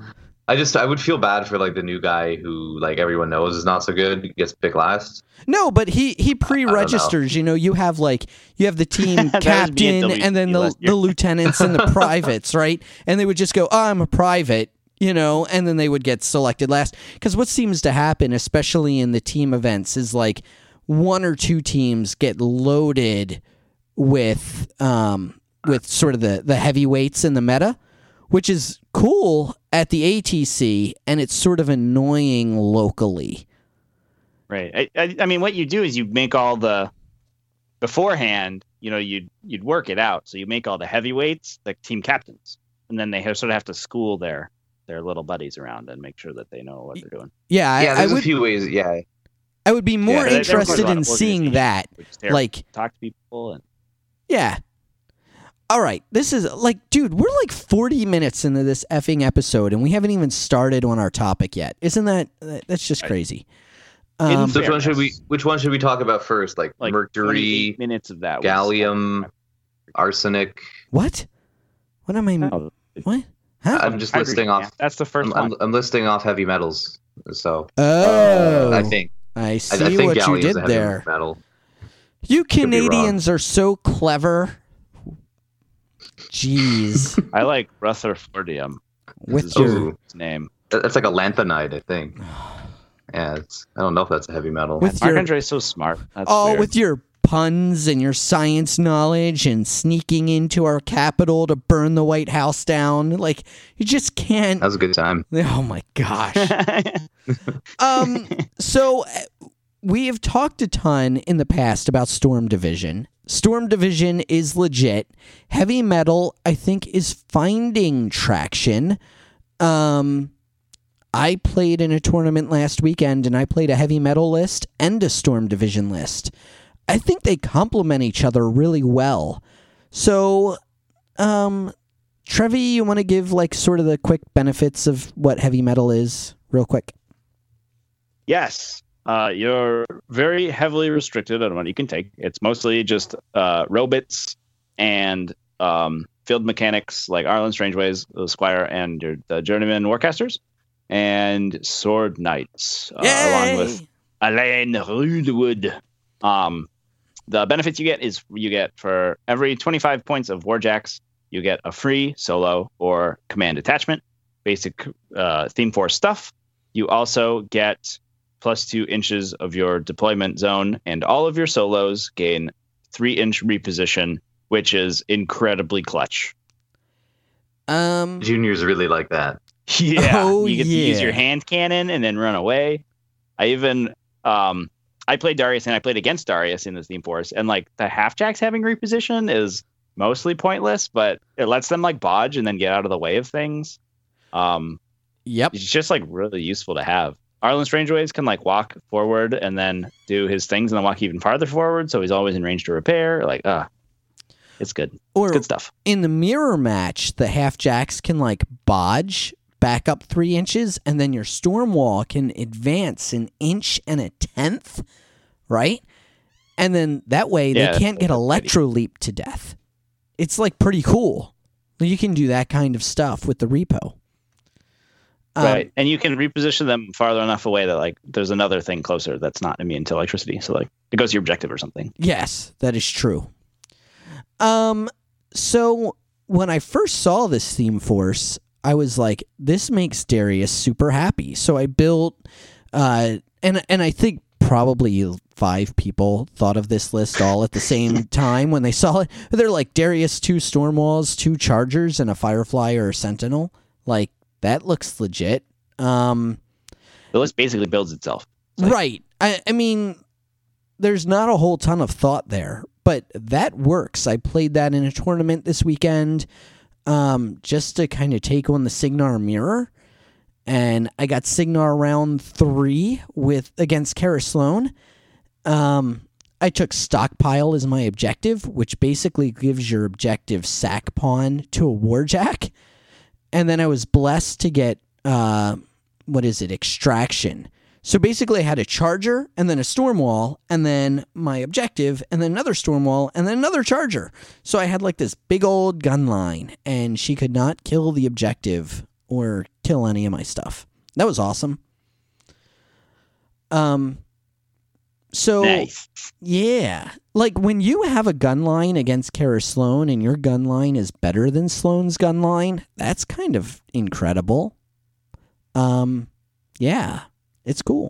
I just I would feel bad for like the new guy who like everyone knows is not so good. He gets picked last. No, but he he pre-registers. You know, you have like you have the team That was captain B N W and then the last year. the lieutenants and the privates, right? And they would just go, "Oh, I'm a private," you know, and then they would get selected last. Because what seems to happen, especially in the team events, is like one or two teams get loaded with um with sort of the the heavyweights in the meta, which is cool at the A T C, and it's sort of annoying locally. Right. I, I, I mean, what you do is you make all the beforehand. You know, you'd you'd work it out. So you make all the heavyweights, the team captains, and then they have, sort of have to school their their little buddies around and make sure that they know what they're doing. Yeah, I, yeah, I there's would a few ways. Yeah, I would be more Yeah, there- there requires a interested lot in of seeing organization, that. which is terrible. Like, Talk to people and yeah. All right, this is like, dude, we're like forty minutes into this effing episode, and we haven't even started on our topic yet. Isn't that that's just Right. crazy? In Um, so which one should we? fairness. Which one should we talk about first? Like, like mercury, twenty-eight minutes of that. was- gallium, arsenic. what? What am I? Oh, What? Huh? I'm just hydrogen, listing yeah. off. That's the 1st I'm, one. I'm, I'm listing off heavy metals. So Oh, I think I I, see I think what you gallium is did a heavy there. metal. You be wrong. Canadians are so clever. Jeez, I like Rutherfordium. with This is your Ooh. his name. That- That's like a lanthanide, I think. Yeah, it's, I don't know if that's a heavy metal. with Mark your Andre is so smart. That's oh, weird. with your puns and your science knowledge and sneaking into our capital to burn the White House down. Like, you just can't. That was a good time. Oh my gosh. um. So uh, we have talked a ton in the past about Storm Division. Storm Division is legit. Heavy metal, I think, is finding traction. Um. I played in a tournament last weekend, and I played a heavy metal list and a Storm Division list. I think they complement each other really well. So, um, Trevi, you want to give like sort of the quick benefits of what heavy metal is, real quick? Yes. Uh, you're very heavily restricted on what you can take. It's mostly just uh, robots and um, field mechanics like Arlen Strangeways, the Squire, and your the Journeyman Warcasters, and Sword Knights, uh, along with Alain Rudewood. Um, the benefits you get is you get for every twenty-five points of Warjacks, you get a free solo or command attachment, basic uh, Theme Force stuff. You also get plus two inches of your deployment zone, and all of your solos gain three inch reposition, which is incredibly clutch. Um, Juniors really like that. Yeah, Oh, you get to use yeah. your hand cannon and then run away. I even um I played Darius and I played against Darius in the Theme Force, and like the halfjacks having reposition is mostly pointless, but it lets them like bodge and then get out of the way of things. Um, yep. it's just like really useful to have. Arlen Strangeways can like walk forward and then do his things and then walk even farther forward, so he's always in range to repair. Like, ah, it's good. Or It's good stuff. in the mirror match, the half jacks can like bodge back up three inches, and then your storm wall can advance an inch and a tenth, right? And then that way Yeah, they can't get that's pretty. electro leap to death. It's like pretty cool. You can do that kind of stuff with the repo. Um, Right. And you can reposition them farther enough away that like there's another thing closer that's not immune to electricity. So like it goes to your objective or something. Yes, that is true. Um, so when I first saw this theme force, I was like, this makes Darius super happy. So I built, uh, and and I think probably five people thought of this list all at the same time when they saw it. They're like, Darius, two Stormwalls, two Chargers, and a Firefly or a Sentinel. Like, that looks legit. Um, The list basically builds itself. Like- right. I, I mean, there's not a whole ton of thought there, but that works. I played that in a tournament this weekend um, just to kind of take on the Signar mirror. And I got Signar round three with against Kara Sloan. Um, I took Stockpile as my objective, which basically gives your objective sack pawn to a Warjack. And then I was blessed to get, uh, what is it, Extraction. So basically I had a Charger, and then a Stormwall, and then my objective, and then another Stormwall, and then another Charger. So I had like this big old gun line, and she could not kill the objective or kill any of my stuff. That was awesome. Um, so Nice. yeah, like when you have a gun line against Kara Sloan and your gun line is better than Sloan's gun line, that's kind of incredible. Um, yeah, it's cool.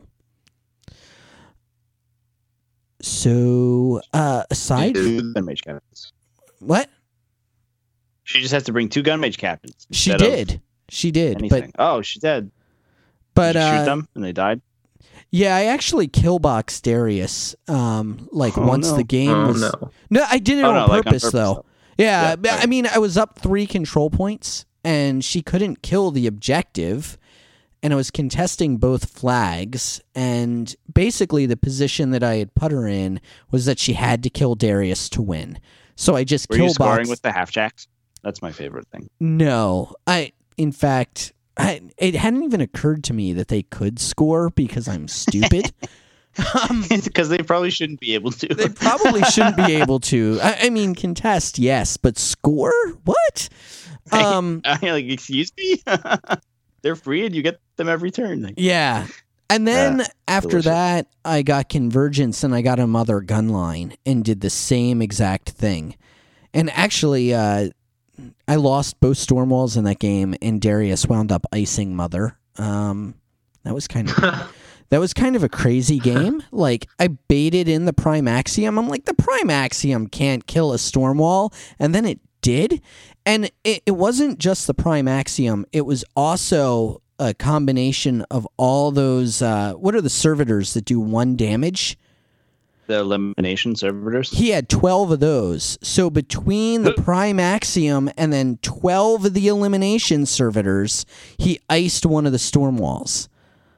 So, uh, aside, Two gun mage captains. what? She just has to bring two gun mage captains. She instead of did. She did, Anything. but oh, she did. but Did you uh, shoot them and they died. yeah, I actually killboxed Darius. Um, like Oh, once no. the game Oh was no. no, I did it Oh, on, no, like, on purpose, purpose, though. though. Yeah, Yeah, but, I okay. mean, I was up three control points, and she couldn't kill the objective, and I was contesting both flags, and basically the position that I had put her in was that she had to kill Darius to win. So I just Were you scoring killboxed. with the half jacks? That's my favorite thing. No, I. In fact, I, it hadn't even occurred to me that they could score because I'm stupid. um, Because they probably shouldn't be able to. They probably shouldn't be able to. I, I mean, contest, yes, but score? What? Um, I mean, like, excuse me? They're free and you get them every turn. Like, yeah. And then Uh, after delicious. that, I got Convergence and I got a Mother gun line and did the same exact thing. And actually, uh, I lost both Stormwalls in that game, and Darius wound up icing Mother. Um, that was kind of that was kind of a crazy game. Like, I baited in the Prime Axiom. I'm like, the Prime Axiom can't kill a Stormwall, and then it did. And it, it wasn't just the Prime Axiom. It was also a combination of all those. Uh, what are the servitors that do one damage? the elimination servitors. He had twelve of those. So between the Prime Axiom and then twelve of the elimination servitors, he iced one of the Stormwalls.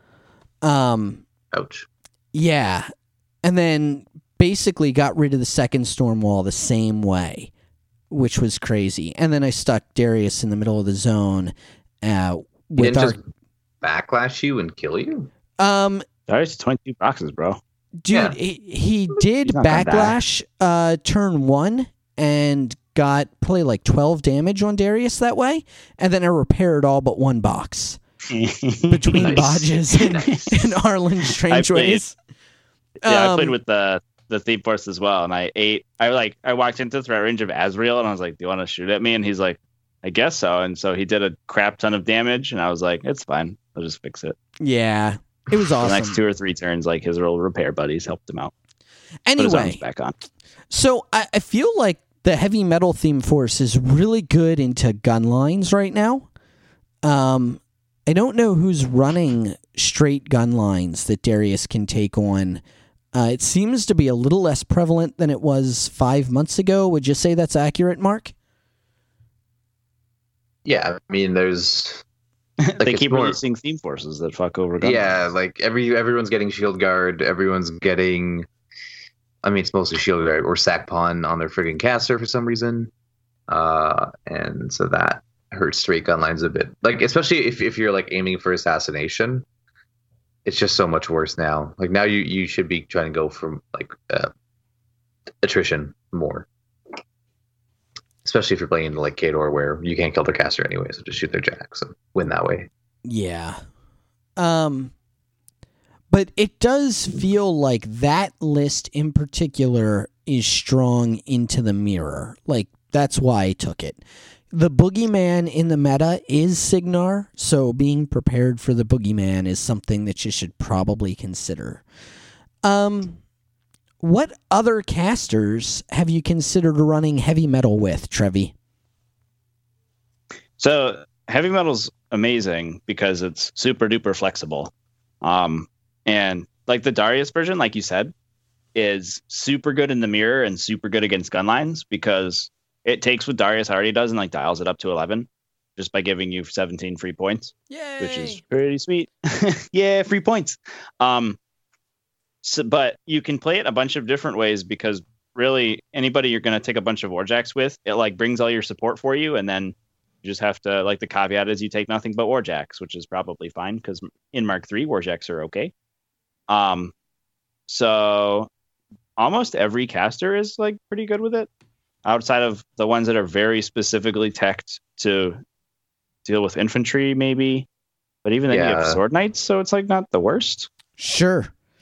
Um, Ouch. yeah. And then basically got rid of the second Stormwall the same way, which was crazy. And then I stuck Darius in the middle of the zone uh, He with didn't our... just backlash you and kill you? Um, There's twenty-two boxes, bro. Dude, Yeah. he, he did He's not gonna die. backlash uh, turn one and got probably like twelve damage on Darius that way. And then I repaired all but one box between Nice. Bodges and, Nice. and Arlen Strangeways. Yeah, I played Um, with the the Theme Force as well, and I ate. I like I walked into the threat range of Azrael, and I was like, "Do you want to shoot at me?" And he's like, "I guess so." And so he did a crap ton of damage, and I was like, "It's fine. I'll just fix it." Yeah, it was The awesome. next two or three turns, like his little repair buddies helped him out. Put his arms Anyway, back on. so I, I feel like the heavy metal theme force is really good into gun lines right now. Um, I don't know who's running straight gun lines that Darius can take on. Uh, it seems to be a little less prevalent than it was five months ago. Would you say that's accurate, Mark? Yeah, I mean, there's they it's keep more- releasing Theme Forces that fuck over gun. yeah, lines. like every everyone's getting shield guard, everyone's getting. I mean, it's mostly shield guard or sack pawn on their friggin' caster for some reason, uh, and so that hurts straight gun lines a bit. Like especially if if you're like aiming for assassination, it's just so much worse now. Like now you you should be trying to go from like uh, attrition more. Especially if you're playing into like Khador, where you can't kill their caster anyway, so just shoot their jacks and win that way. Yeah. Um, but it does feel like that list in particular is strong into the mirror. Like, that's why I took it. The boogeyman in the meta is Cygnar, so being prepared for the boogeyman is something that you should probably consider. Um... What other casters have you considered running heavy metal with, Trevi? So heavy metal's amazing because it's super duper flexible. Um, and like the Darius version, like you said, is super good in the mirror and super good against gun lines because it takes what Darius already does and like dials it up to eleven just by giving you seventeen free points. Yay! Which is pretty sweet. Yeah, free points. Um, So, but you can play it a bunch of different ways because really anybody you're going to take a bunch of Warjacks with, it like brings all your support for you. And then you just have to, like the caveat is you take nothing but Warjacks, which is probably fine because in Mark three, Warjacks are okay. Um, so almost every caster is like pretty good with it outside of the ones that are very specifically teched to deal with infantry maybe. But even then Yeah. you have Sword Knights, so it's like not the worst. Sure.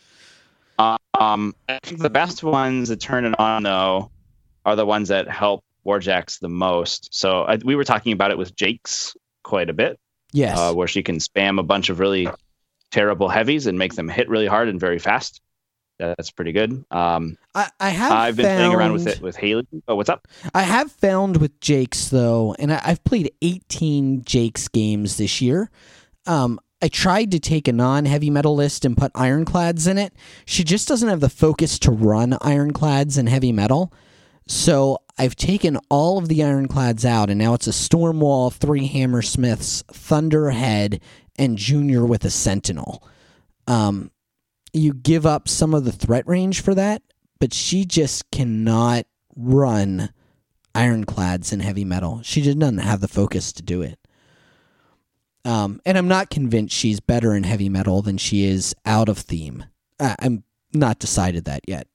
Um, I think the best ones that turn it on, though, are the ones that help Warjacks the most. So I, we were talking about it with Jake's quite a bit, Yes. uh, where she can spam a bunch of really terrible heavies and make them hit really hard and very fast. That's pretty good. Um, I, I have I've been found, playing around with it with Haley. Oh, what's up? I have found with Jake's, though, and I, I've played eighteen Jake's games this year. Um, I tried to take a non-heavy metal list and put ironclads in it. She just doesn't have the focus to run ironclads and heavy metal. So I've taken all of the ironclads out, and now it's a Stormwall, three Hammersmiths, Thunderhead, and Junior with a Sentinel. Um, you give up some of the threat range for that, but she just cannot run ironclads and heavy metal. She just doesn't have the focus to do it. Um, and I'm not convinced she's better in heavy metal than she is out of theme. Uh, I'm not decided that yet.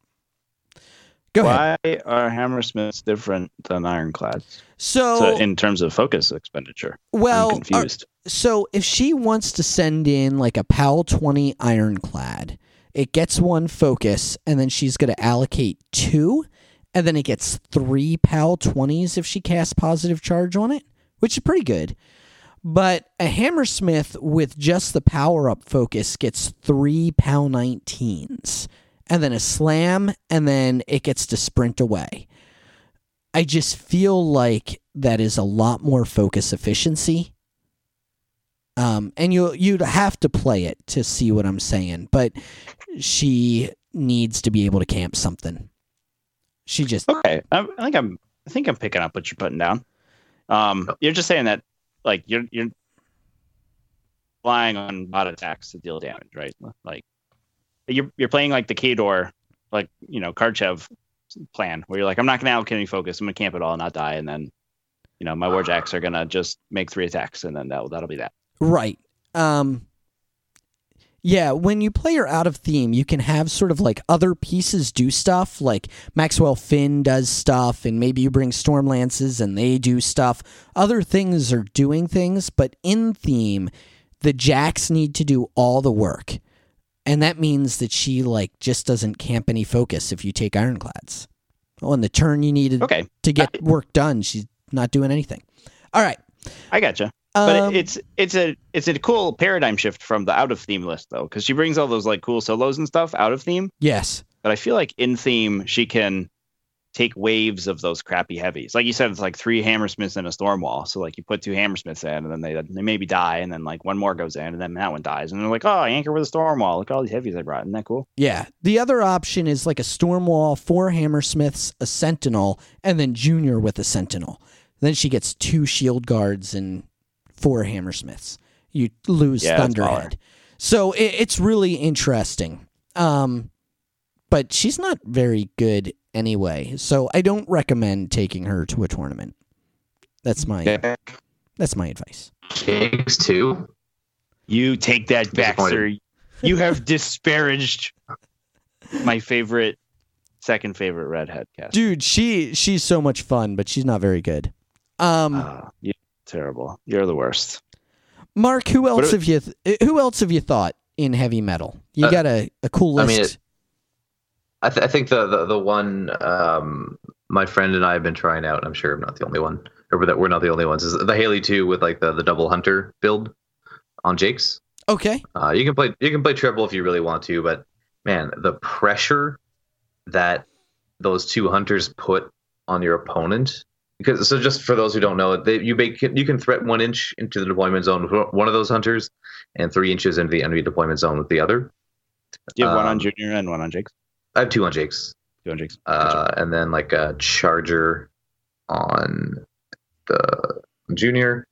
Go Why ahead. are Hammersmiths different than Ironclads? So, So in terms of focus expenditure, well, I'm confused. uh, so if she wants to send in like a PAL twenty Ironclad, it gets one focus, and then she's going to allocate two, and then it gets three PAL twenties if she casts positive charge on it, which is pretty good. But a Hammersmith with just the power-up focus gets three PAL nineteens, and then a slam, and then it gets to sprint away. I just feel like that is a lot more focus efficiency. Um, and you, you'd have to play it to see what I'm saying, but she needs to be able to camp something. She just... Okay, I, I think I'm. I think I'm picking up what you're putting down. Um, you're just saying that, like you're you're relying on bot attacks to deal damage, right? Like you're you're playing like the Khador, like you know Karchev plan, where you're like, I'm not going to allocate any focus. I'm going to camp it all and not die, and then you know my Warjacks are going to just make three attacks, and then that that'll be that. Right. Um, yeah, when you play her out of theme, you can have sort of like other pieces do stuff, like Maxwell Finn does stuff, and maybe you bring Stormlances and they do stuff. Other things are doing things, but in theme, the Jacks need to do all the work. And that means that she like just doesn't camp any focus if you take Ironclads. On the turn you needed Okay, to get I, work done, she's not doing anything. All right. I gotcha. Um, But it, it's it's a it's a cool paradigm shift from the out of theme list though, because she brings all those like cool solos and stuff out of theme. yes. But I feel like in theme she can take waves of those crappy heavies. Like you said, it's like three Hammersmiths and a Stormwall. So like you put two Hammersmiths in, and then they they maybe die, and then like one more goes in, and then that one dies, and they're like, oh, I anchor with a Stormwall. Look at all these heavies I brought. Isn't that cool? Yeah. The other option is like a Stormwall, four Hammersmiths, a Sentinel, and then Junior with a Sentinel. Then she gets two Shield Guards and four Hammersmiths. You lose Yeah, that's Thunderhead. baller. So it, it's really interesting. Um, but she's not very good anyway. So I don't recommend taking her to a tournament. That's my Okay. that's my advice. Jake's too. You take that back, sir. Disappointed. You have disparaged my favorite second favorite redhead cast. Dude, she she's so much fun, but she's not very good. Um, uh, you're terrible. You're the worst. Mark, who else What have you th- who else have you thought in heavy metal? You Uh, got a, a cool I list. mean, it- I, th- I think the, the the one um, my friend and I have been trying out, and I'm sure I'm not the only one, or that we're not the only ones, is the Haley two with like the, the double hunter build on Jake's. Okay. Uh, you can play you can play triple if you really want to, but man, the pressure that those two hunters put on your opponent. Because so just for those who don't know, they, you make you can threat one inch into the deployment zone with one of those hunters, and three inches into the enemy deployment zone with the other. Do you have one on Um, Junior and one on Jake's? I have two on Jake's. Two on Jake's. Uh, and then like a charger on the junior,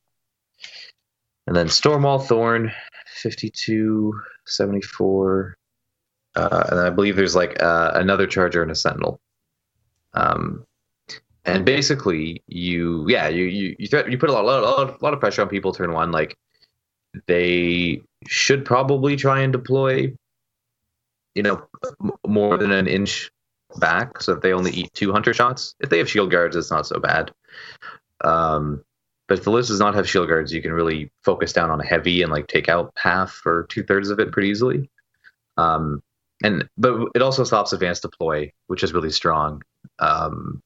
and then Stormwall Thorn, fifty-two, seventy-four, uh, and then I believe there's like uh, another charger and a sentinel. Um, and basically you, yeah, you you you, threat, you put a lot, lot, lot, lot of pressure on people turn one. Like they should probably try and deploy, you know, m- more than an inch back, so if they only eat two hunter shots. If they have shield guards, it's not so bad. Um, but if the list does not have shield guards, you can really focus down on a heavy and like take out half or two thirds of it pretty easily. Um, and but it also stops advanced deploy, which is really strong. Um,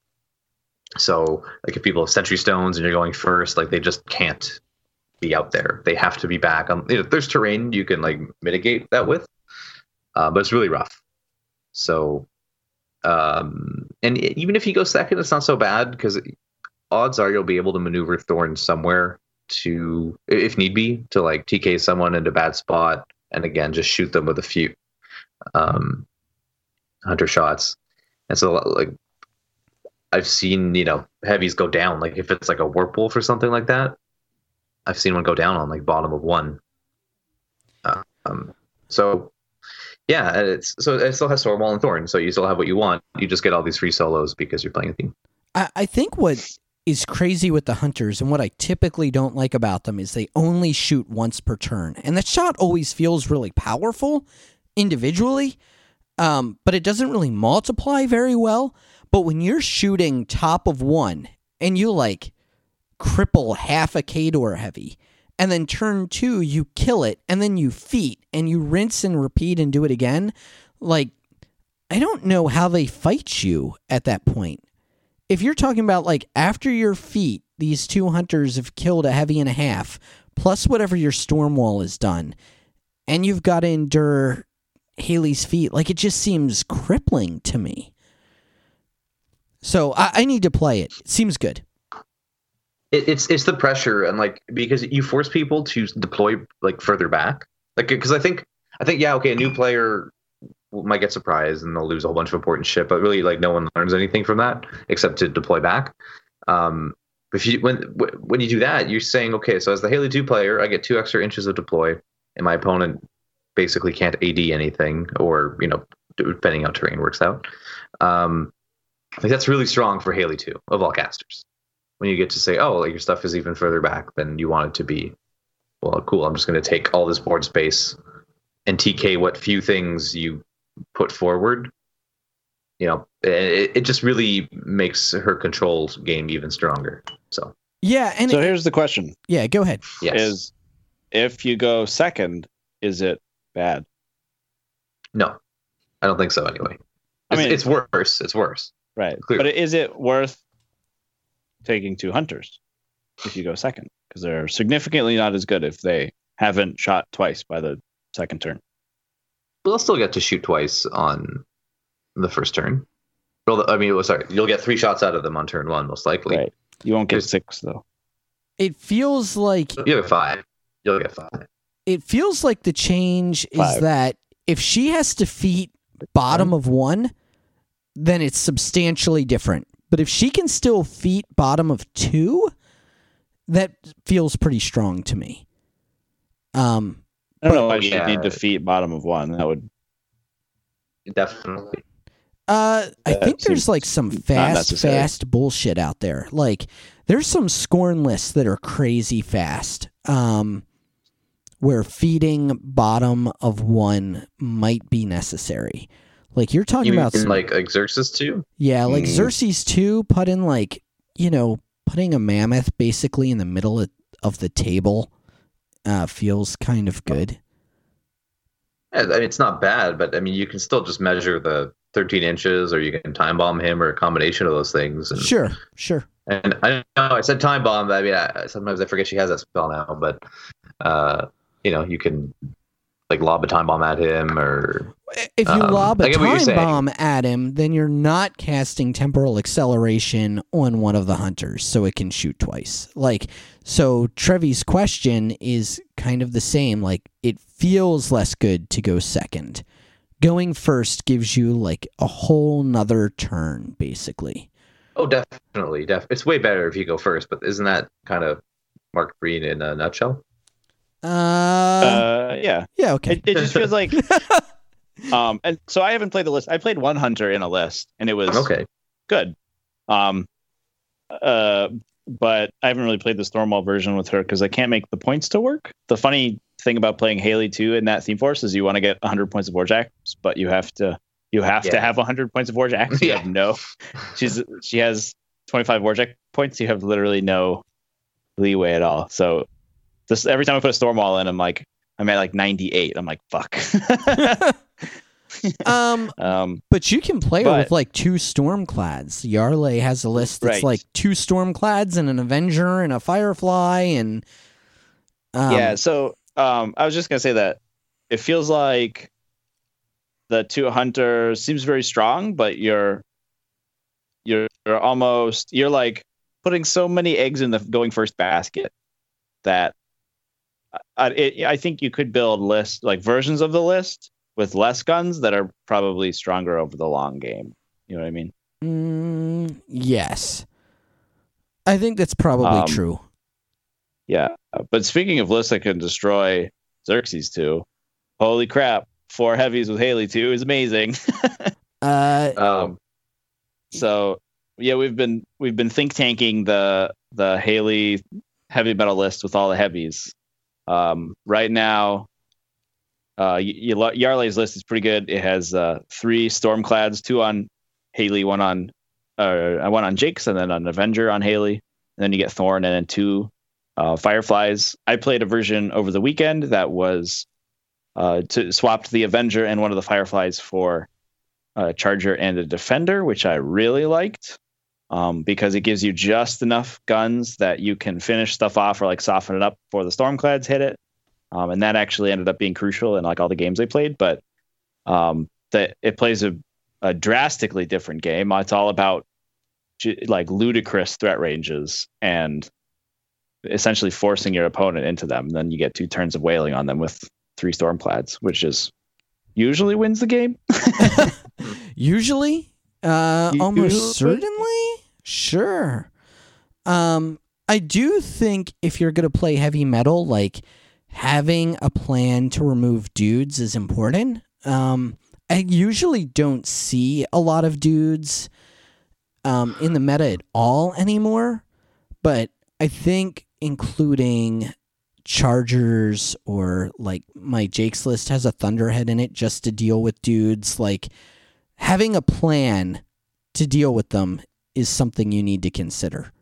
so like if people have sentry stones and you're going first, like they just can't be out there. They have to be back. Um, you know, there's terrain you can like mitigate that with, uh, but it's really rough. So. Um, and even if you go second, it's not so bad because odds are you'll be able to maneuver Thorn somewhere to, if need be, to like T K someone into a bad spot, and again just shoot them with a few um, hunter shots. And so, like, I've seen you know heavies go down. Like if it's like a warp wolf or something like that, I've seen one go down on like bottom of one. Uh, um, so. Yeah, it's so it still has Stormwall and Thorn, so you still have what you want. You just get all these free solos because you're playing a theme. I, I think what is crazy with the hunters and what I typically don't like about them is they only shoot once per turn. And that shot always feels really powerful individually, um, but it doesn't really multiply very well. But when you're shooting top of one and you like cripple half a Khador heavy, and then turn two, you kill it, and then you feat, and you rinse and repeat and do it again. Like, I don't know how they fight you at that point. If you're talking about, like, after your feat, these two hunters have killed a heavy and a half, plus whatever your Stormwall has done, and you've got to endure Haley's feat, like, it just seems crippling to me. So, I, I need to play it. It seems good. It, it's it's the pressure and like because you force people to deploy like further back, like because I think I think yeah okay a new player might get surprised and they'll lose a whole bunch of important shit, but really like no one learns anything from that except to deploy back. Um, if you when when you do that, you're saying okay, so as the Haley two player, I get two extra inches of deploy, and my opponent basically can't A D anything, or you know depending how terrain works out. Um, I think that's really strong for Haley two of all casters. When you get to say, oh, like your stuff is even further back than you want it to be. Well, cool. I'm just going to take all this board space and T K what few things you put forward. You know, it, it just really makes her control game even stronger. So Yeah, and So it- here's the question: yeah, go ahead. yes, Is if you go second, is it bad? no, I don't think so. Anyway, I it's, mean- it's worse. It's worse. Right. Clear. But is it worth taking two hunters if you go second? Because they're significantly not as good if they haven't shot twice by the second turn. But they'll still get to shoot twice on the first turn. Well, I mean, sorry, you'll get three shots out of them on turn one, most likely. Right. You won't get There's- six though. It feels like You'll get five. You'll get five. it feels like the change is Five. that if she has to feat bottom of one, then it's substantially different. But if she can still feat bottom of two, that feels pretty strong to me. Um, I don't know why she'd yeah. need to defeat bottom of one. That would Definitely. uh, I That think there's seems like some not fast, necessary. fast bullshit out there. Like there's some scorn lists that are crazy fast. Um, where feeding bottom of one might be necessary. Like you're talking You about mean some, like Xerxes two? yeah, like Mm. Xerxes two, put in like, you know, putting a mammoth basically in the middle of, of the table uh, feels kind of good. Yeah, I mean, it's not bad, but I mean, you can still just measure the thirteen inches, or you can time bomb him, or a combination of those things. And, Sure, sure. And I know I said time bomb. But I mean, I, sometimes I forget she has that spell now. But uh, you know, you can like lob a time bomb at him, or If you Um, lob a I get what you're time saying. bomb at him, then you're not casting temporal acceleration on one of the hunters, so it can shoot twice. Like, so Trevi's question is kind of the same. Like, it feels less good to go second. Going first gives you like a whole nother turn, basically. oh, definitely, def- it's way better if you go first. But isn't that kind of Mark Green in a nutshell? Uh, Uh, yeah. yeah, okay. It, it just feels like. um, and so I haven't played the list. I played one hunter in a list, and it was Okay. good. Um, uh, but I haven't really played the Stormwall version with her because I can't make the points to work. The funny thing about playing Haley two in that theme force is you want to get one hundred points of Warjacks, but you have to you have to Yeah. have one hundred points of Warjacks. You Yeah. have no. She's she has twenty-five Warjack points. You have literally no leeway at all. So this every time I put a Stormwall in, I'm like I'm at like ninety-eight. I'm like fuck. um, um, but you can play her but- with like two Stormclads. Yarley has a list that's Right. like two Stormclads and an Avenger and a Firefly and um, yeah, so um, I was just gonna say that it feels like the two hunter seems very strong, but you're you're, you're almost you're like putting so many eggs in the going first basket that I, it, I think you could build list like versions of the list with less guns that are probably stronger over the long game. You know what I mean? Mm, yes. I think that's probably Um, true. Yeah. But speaking of lists that can destroy Xerxes two, holy crap! Four heavies with Haley two is amazing. Uh, Um, So yeah, we've been we've been think tanking the the Haley heavy metal list with all the heavies. Um, right now, uh, y- y- Yarley's list is pretty good. It has uh, three Stormclads, two on Haley, one on uh, one on Jake's, and then an Avenger on Haley. And then you get Thorn, and then two uh, Fireflies. I played a version over the weekend that was uh, to swapped the Avenger and one of the Fireflies for a Charger and a Defender, which I really liked um, because it gives you just enough guns that you can finish stuff off or like soften it up before the Stormclads hit it. Um, and that actually ended up being crucial in like all the games I played. But um, that it plays a, a drastically different game. It's all about ju- like ludicrous threat ranges and essentially forcing your opponent into them. And then you get two turns of wailing on them with three Stormclads, which is usually wins the game. Usually, uh, almost Usually? certainly, sure. Um, I do think if you're gonna play heavy metal, like having a plan to remove dudes is important. Um, I usually don't see a lot of dudes um, in the meta at all anymore, but I think including Chargers or like my Jake's list has a Thunderhead in it just to deal with dudes. Like having a plan to deal with them is something you need to consider.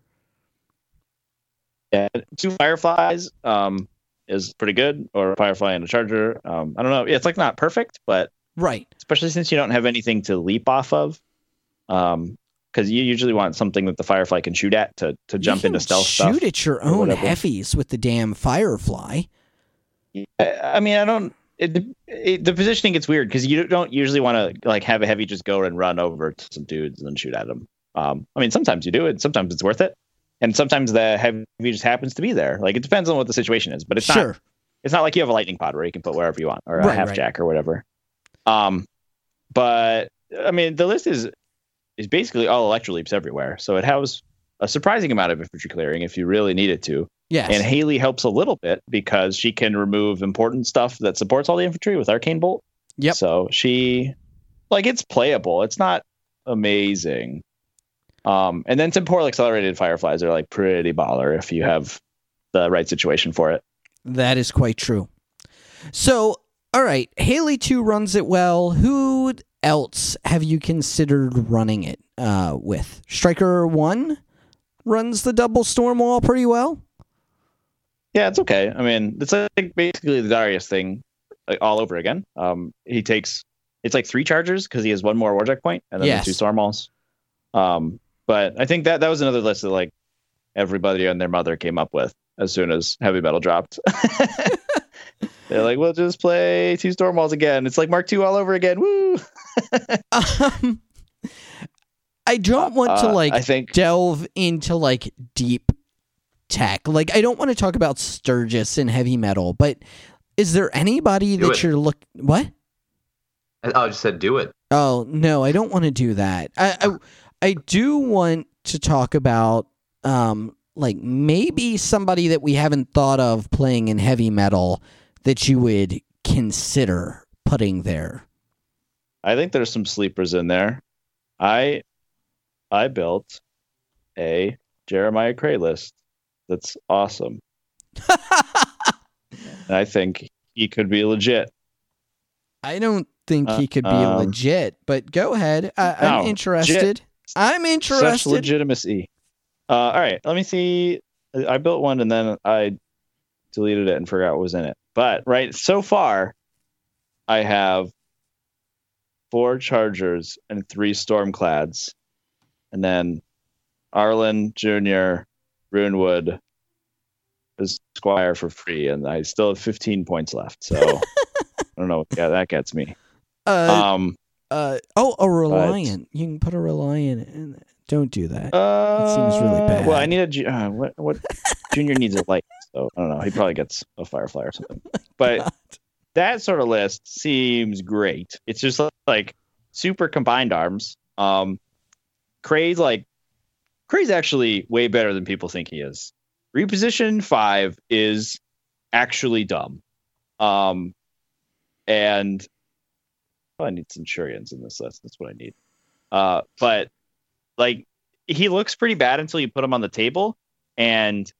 Yeah, two Fireflies um, is pretty good, or a Firefly and a Charger. Um, I don't know. It's like not perfect, but Right. especially since you don't have anything to leap off of, um, because you usually want something that the Firefly can shoot at to to jump you into can stealth shoot stuff. at your or own whatever. heavies with the damn Firefly. I, I mean, I don't. It, it, the positioning gets weird because you don't usually want to like have a heavy just go and run over to some dudes and then shoot at them. Um, I mean, sometimes you do it, sometimes it's worth it, and sometimes the heavy just happens to be there. Like it depends on what the situation is, but it's Sure. not. It's not like you have a lightning pod where you can put wherever you want, or a Right, half right. jack or whatever. Um, but I mean, the list is is basically all electro leaps everywhere, so it has a surprising amount of infantry clearing if you really need it to. Yes. And Haley helps a little bit because she can remove important stuff that supports all the infantry with Arcane Bolt. Yep. So she, like, it's playable. It's not amazing. Um, and then temporal accelerated Fireflies are like pretty baller if you have the right situation for it. That is quite true. So, all right, Haley two runs it well. Who else have you considered running it uh, with? Striker one runs the double storm wall pretty well. Yeah, it's okay. I mean, it's like basically the Darius thing, like, all over again. Um, he takes it's like three chargers because he has one more Warjack point and then Yes. the two storm walls. Um, but I think that that was another list that like everybody and their mother came up with as soon as heavy metal dropped. They're like, we'll just play two storm walls again. It's like Mark two all over again. Woo! um, I don't want to Uh, like I think delve into like deep tech. Like I don't want to talk about Sturgis and heavy metal, but is there anybody Do that it. you're look what? I, I just said do it. Oh no, I don't want to do that. I, I I do want to talk about um like maybe somebody that we haven't thought of playing in heavy metal that you would consider putting there. I think there's some sleepers in there. I I built a Jeremiah Cray list that's awesome. And I think he could be legit. I don't think he could be Um, legit, but go ahead. I, I'm no, interested. I'm Such interested. legitimacy. Uh, all right, let me see. I built one and then I deleted it and forgot what was in it. But right, so far, I have four Chargers and three Stormclads, and then Arlen Junior, Runewood, is Squire for free, and I still have fifteen points left. So I don't know what that gets me. uh, Um, uh, oh, a Reliant. You can put a Reliant in. Don't do that. uh, seems really bad. Well, I need a ju- uh, what what Junior needs a light, so I don't know. He probably gets a Firefly or something. But God. that sort of list seems great. It's just like super combined arms. Um, Cray's like Cray's actually way better than people think he is. Reposition five is actually dumb. Um, and oh, I need Centurions in this list. That's what I need. Uh, but like he looks pretty bad until you put him on the table and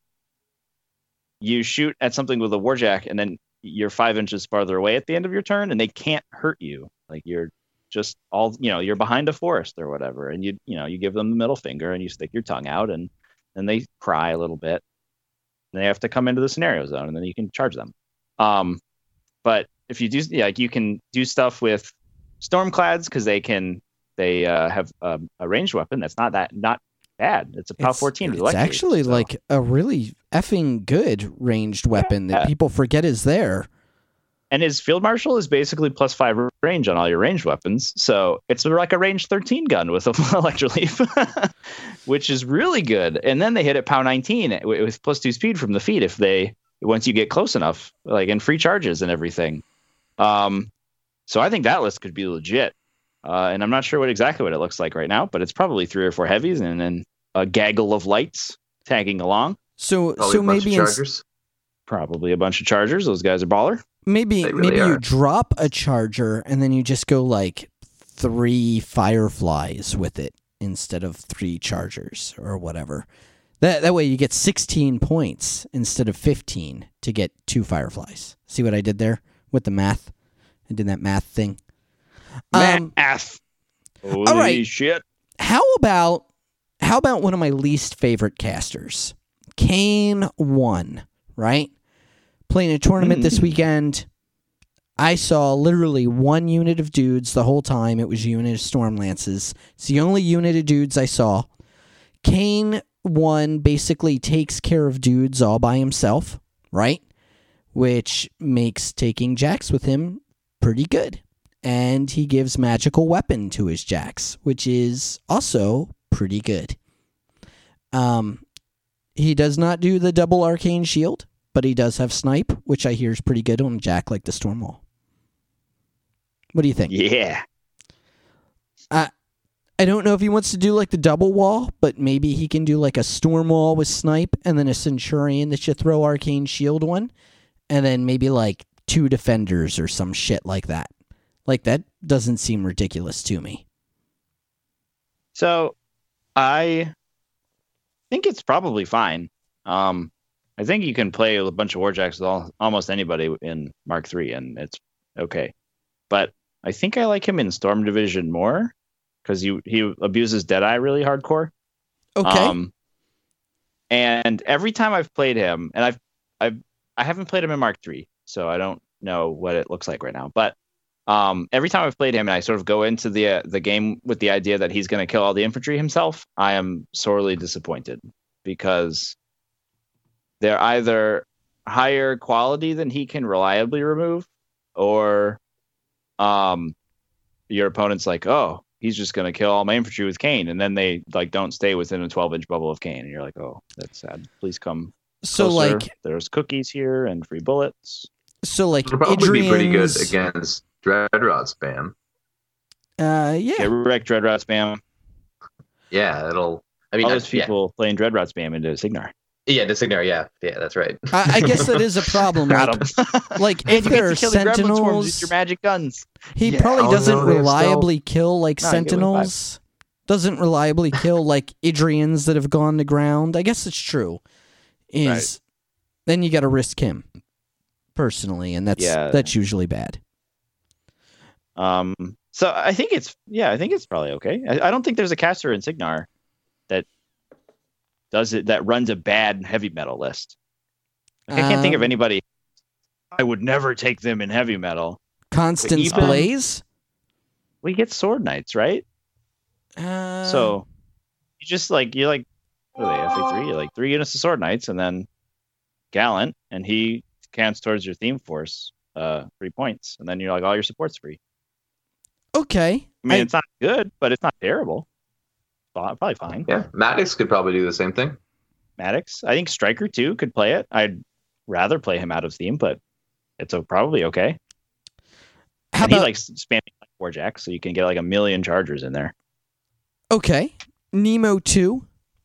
you shoot at something with a Warjack, and then you're five inches farther away at the end of your turn, and they can't hurt you. Like you're just all, you know, you're behind a forest or whatever, and you, you know, you give them the middle finger and you stick your tongue out, and then they cry a little bit. And they have to come into the scenario zone, and then you can charge them. Um, but if you do, yeah, like you can do stuff with Stormclads because they can, they uh, have a, a ranged weapon that's not that not bad. It's a POW fourteen. It's with Electric, actually so. like a really effing good ranged weapon Yeah. that people forget is there. And his Field Marshal is basically plus five range on all your ranged weapons. So it's like a range thirteen gun with an Electroleaf, which is really good. And then they hit at POW nineteen with plus two speed from the feet if they, once you get close enough, like in free charges and everything. Um, so I think that list could be legit. Uh, and I'm not sure what exactly what it looks like right now, but it's probably three or four heavies and then a gaggle of lights tagging along. So Probably so a bunch maybe of in, chargers. Probably a bunch of chargers. Those guys are baller. maybe They really maybe you are. drop a charger and then you just go like three fireflies with it instead of three chargers or whatever. That that way you get sixteen points instead of fifteen to get two fireflies. See what I did there with the math? I did that math thing. Um, Math. Holy all right. shit. How about how about one of my least favorite casters? Kane one, right? Playing a tournament this weekend. I saw literally one unit of dudes the whole time. It was a unit of Stormlances. It's the only unit of dudes I saw. Kane one basically takes care of dudes all by himself, right? Which makes taking jacks with him pretty good. And he gives magical weapon to his jacks, which is also pretty good. Um, he does not do the double arcane shield, but he does have snipe, which I hear is pretty good on a jack like the Stormwall. What do you think? Yeah. I I don't know if he wants to do like the double wall, but maybe he can do like a Stormwall with snipe and then a Centurion that should throw arcane shield one, and then maybe like two defenders or some shit like that. Like, that doesn't seem ridiculous to me. So I think it's probably fine. Um, I think you can play a bunch of Warjacks with all, almost anybody in Mark three, and it's okay. But I think I like him in Storm Division more because he he abuses Deadeye really hardcore. Okay. Um, and every time I've played him, and I've I've I haven't played him in Mark three, so I don't know what it looks like right now. But um, every time I've played him, and I sort of go into the uh, the game with the idea that he's going to kill all the infantry himself, I am sorely disappointed because they're either higher quality than he can reliably remove, or um, your opponent's like, oh, he's just going to kill all my infantry with Kane, and then they like don't stay within a twelve inch bubble of Kane, and you're like, oh, that's sad. Please come. So closer. like, there's cookies here and free bullets. so like, It'll probably be pretty good Adrian's- against Dreadrod spam. Uh, Get yeah. wrecked Dreadrot spam. Yeah, it'll. I mean, All I- those people playing Dreadrot spam into Signar. Yeah, yeah, the Signar. Yeah, yeah, that's right. I, I guess that is a problem. Got Like, 'em. like And if you get there to are kill the gremlin swarms with sentinels, your magic guns. he Yeah, probably oh, doesn't no, they have reliably kill like No, you get one sentinels. Doesn't reliably kill like Idrians that have gone to ground. I guess it's true. Is Right. then you got to risk him personally, and that's Yeah. that's usually bad. Um, so I think it's yeah, I think it's probably okay. I, I don't think there's a caster in Signar that does it that runs a bad heavy metal list. Like, I can't think of Um, anybody. I would never take them in heavy metal. Constance even- Blaze. We get sword knights, right? Uh, So you just like you like what are they F A three? You like three units of sword knights and then Gallant, and he counts towards your theme force uh three points, and then you're like all your support's free. okay. I mean, I- it's not good, but it's not terrible. Fi- Probably fine. Yeah, Maddox could probably do the same thing. Maddox, I think Striker too could play it. I'd rather play him out of theme, but it's a, probably okay. How and about he likes spamming like four jacks, so you can get like a million chargers in there. okay? Nemo two.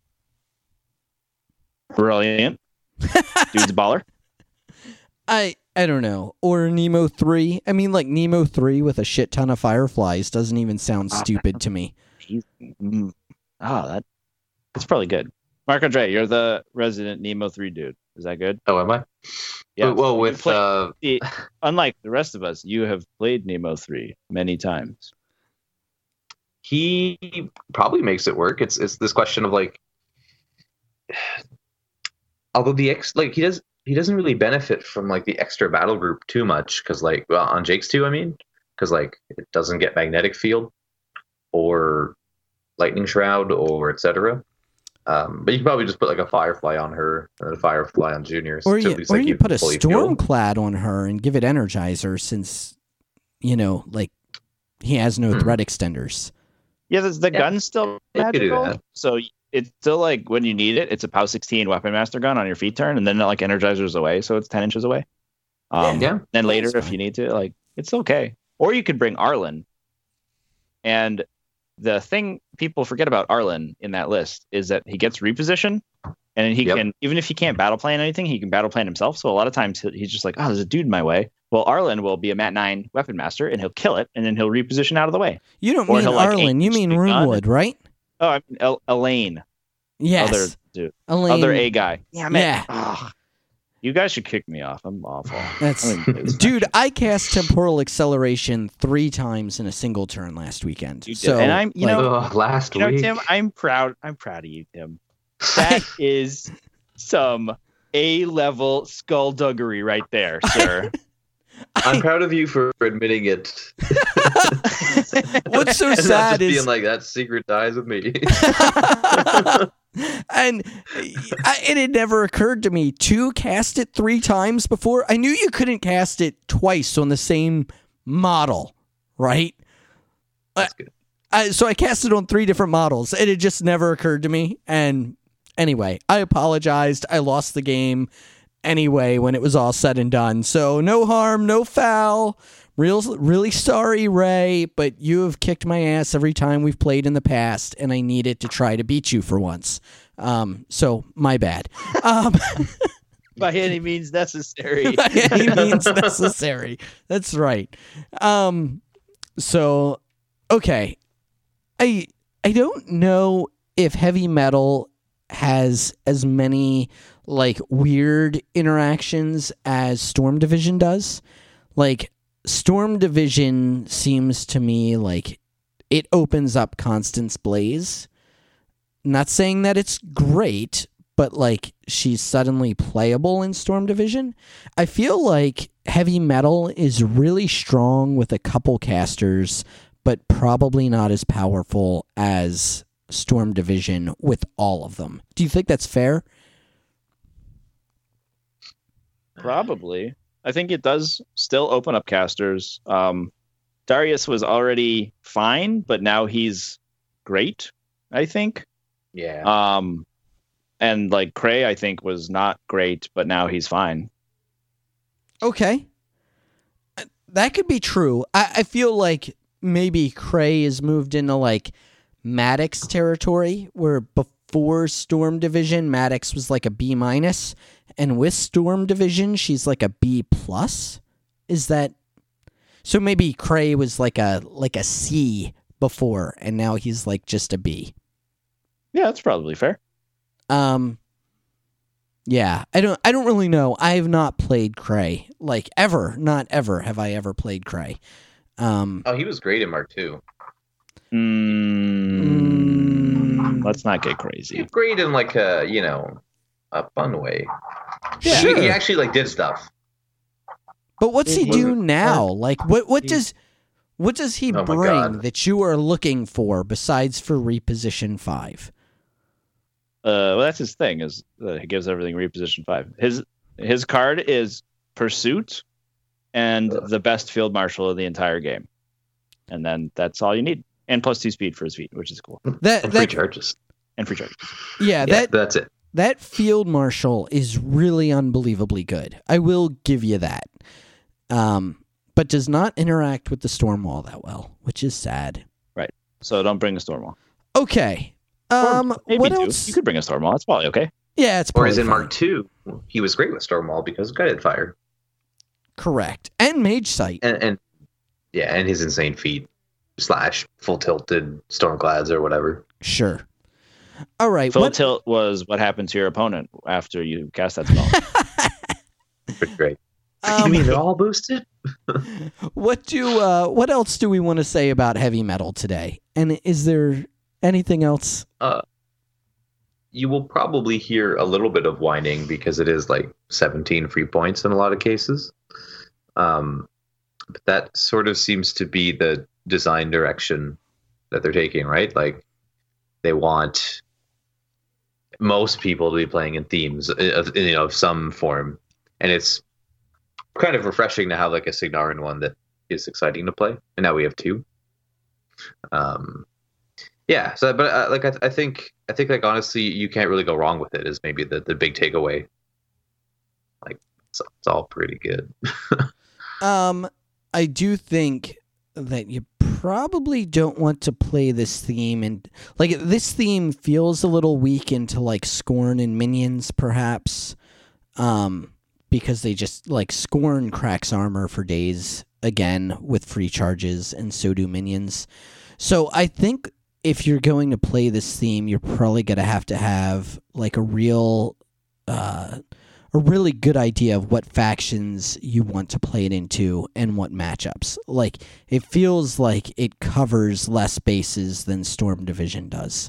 Brilliant, dude's a baller. I I don't know. Or Nemo three. I mean, like Nemo three with a shit ton of fireflies doesn't even sound stupid to me. He's, mm, oh, that that's probably good. Mark Andre, you're the resident Nemo three dude. Is that good? Oh, am I? Yeah. Well, You with play- uh, See, unlike the rest of us, you have played Nemo three many times. he probably makes it work. It's it's this question of like, although the ex like he does he doesn't really benefit from like the extra battle group too much because like well, on Jake's two, I mean, because like it doesn't get magnetic field or lightning shroud or et cetera. Um, but you can probably just put like a firefly on her and a firefly on juniors. Or to you, at least, or like, you keep put a fully fueled. stormclad on her and give it energizer since, you know, like he has no Hmm. threat extenders. Yeah, the, the Yeah. gun's still You could do magical, that. so it's still like when you need it, it's a POW sixteen weapon master gun on your feet turn, and then it like energizers away, so it's ten inches away. Um, Yeah. Then later, That's if you need to, like it's okay. Or you could bring Arlen. And the thing people forget about Arlen in that list is that he gets reposition, and he Yep. can, even if he can't battle plan anything, he can battle plan himself. So a lot of times he- he's just like, oh, there's a dude in my way. Well, Arlen will be a Mat nine weapon master, and he'll kill it, and then he'll reposition out of the way. You don't Or mean he'll, like, Arlen, you aim mean the gun. Runewood, right? Oh, I mean, El- Elaine, Yes. other dude, Elaine, other A guy. Yeah, man. Yeah. Ugh. You guys should kick me off. I'm awful. That's I mean, it's- dude. I cast temporal acceleration three times in a single turn last weekend. You did. So And I'm- you like, know- Ugh, last You know, week. Tim, I'm proud. I'm proud of you, Tim. That is some A-level skullduggery right there, sir. I'm proud of you for admitting it. what's so And not sad just is being like that secret dies with me. and I, it had never occurred to me to cast it three times before. I knew you couldn't cast it twice on the same model, right? That's good. I, so I cast it on three different models. It had just never occurred to me. And anyway, I apologized. I lost the game anyway when it was all said and done. So no harm, no foul. Real, really sorry, Ray, but you have kicked my ass every time we've played in the past, and I needed to try to beat you for once. Um, so my bad. Um, By any means necessary. by any means necessary. That's right. Um, so okay, I I don't know if heavy metal has as many like weird interactions as Storm Division does. Like Storm Division seems to me like it opens up Constance Blaze. Not saying that it's great, but like she's suddenly playable in Storm Division. I feel like Heavy Metal is really strong with a couple casters, but probably not as powerful as Storm Division with all of them. Do you think that's fair? Probably. I think it does still open up casters. Um, Darius was already fine, but now he's great, I think. Yeah. Um, and like Cray, I think was not great, but now he's fine. Okay. That could be true. I, I feel like maybe Cray has moved into like Maddox territory, where before Storm Division, Maddox was like a B minus, and with Storm Division, she's like a B plus. Is that so? Maybe Cray was like a like a C before, and now he's like just a B. Yeah, that's probably fair. Um, yeah, I don't, I don't really know. I have not played Cray, like ever, not ever have I ever played Cray. Um, oh, he was great in Mark two. Mm, mm, let's not get crazy. He's great in like a, you know, a fun way. Yeah. He- Sure. He, actually like did stuff. but what's he It do wasn't now? hard. Like, what, what He- does, what does he Oh my bring God. that you are looking for besides for reposition five? Uh, well, that's his thing. Is uh, he gives everything reposition five. His his card is pursuit and Ugh. the best field marshal of the entire game, and then that's all you need. And plus two speed for his feet, which is cool, That, And free that, charges. and free charge. yeah, Yeah, that, that's it. that field marshal is really unbelievably good. I will give you that. Um, but does not interact with the storm wall that well, which is sad. So don't bring a storm wall. Okay. Um, Or maybe what two. else? You could bring a storm wall. That's probably okay. Yeah, it's Or probably as in fine. Mark two, he was great with Stormwall because of guided fire. Correct. And Mage Sight. And, and yeah, and his insane feat slash full tilted Stormclads or whatever. Sure. All right. Full What, tilt was what happened to your opponent after you cast that spell. Pretty great. you um, mean they're all boosted? what do uh, what else do we want to say about heavy metal today? And is there anything else? Uh, you will probably hear a little bit of whining because it is like seventeen free points in a lot of cases. Um, but that sort of seems to be the design direction that they're taking, right? Like they want most people to be playing in themes of, you know, of some form, and it's kind of refreshing to have like a Signarin one that is exciting to play. And now we have two. Um, yeah. So, but uh, like I, I think, I think like honestly, you can't really go wrong with it. Is maybe the the big takeaway. Like it's, it's all pretty good. Um, I do think that you probably don't want to play this theme, and like this theme feels a little weak into like Scorn and Minions, perhaps. Um, because they just like Scorn cracks armor for days again with free charges, and so do Minions. So I think if you're going to play this theme, you're probably gonna have to have like a real, uh, a really good idea of what factions you want to play it into and what matchups. Like it feels like it covers less bases than Storm Division does.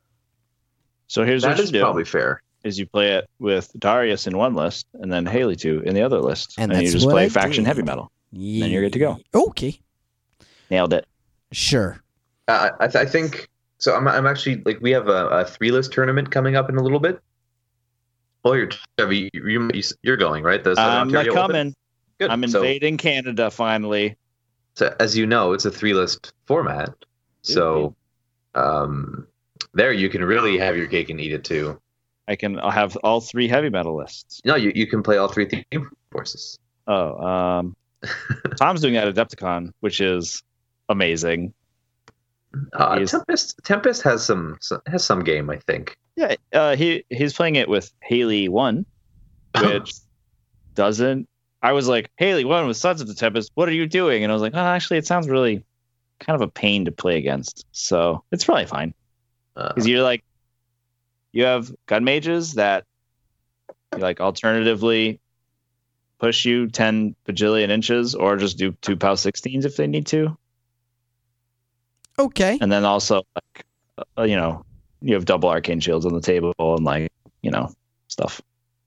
So here's That what you is do: probably fair. is you play it with Darius in one list and then Haley two in the other list, And and, you that's just what play I faction did. heavy metal. Yeah. Then you're good to go. Okay, Nailed it. sure. Uh, I, th- I think so. I'm, I'm actually like we have a, a three list tournament coming up in a little bit. Oh, you're you, you, you're going right? The Southern I'm not Ontario Open? coming. Good. I'm So- invading Canada finally. So, as you know, it's a three list format. So um, there you can really have your cake and eat it too. I can I'll have all three heavy metal lists. No, you, you can play all three theme forces. Oh, um, Tom's doing that at Adepticon, which is amazing. Uh, He's- Tempest Tempest has some has some game, I think. Yeah, uh, he he's playing it with Haley one, which doesn't. I was like, Haley one with Sons of the Tempest. What are you doing? And I was like, oh, actually, it sounds really kind of a pain to play against. So it's probably fine Uh, because you're like, you have gun mages that, like, alternatively, push you ten bajillion inches, or just do two POW sixteens if they need to. Okay. And then also, like, uh, you know, you have double arcane shields on the table and, like, you know, stuff.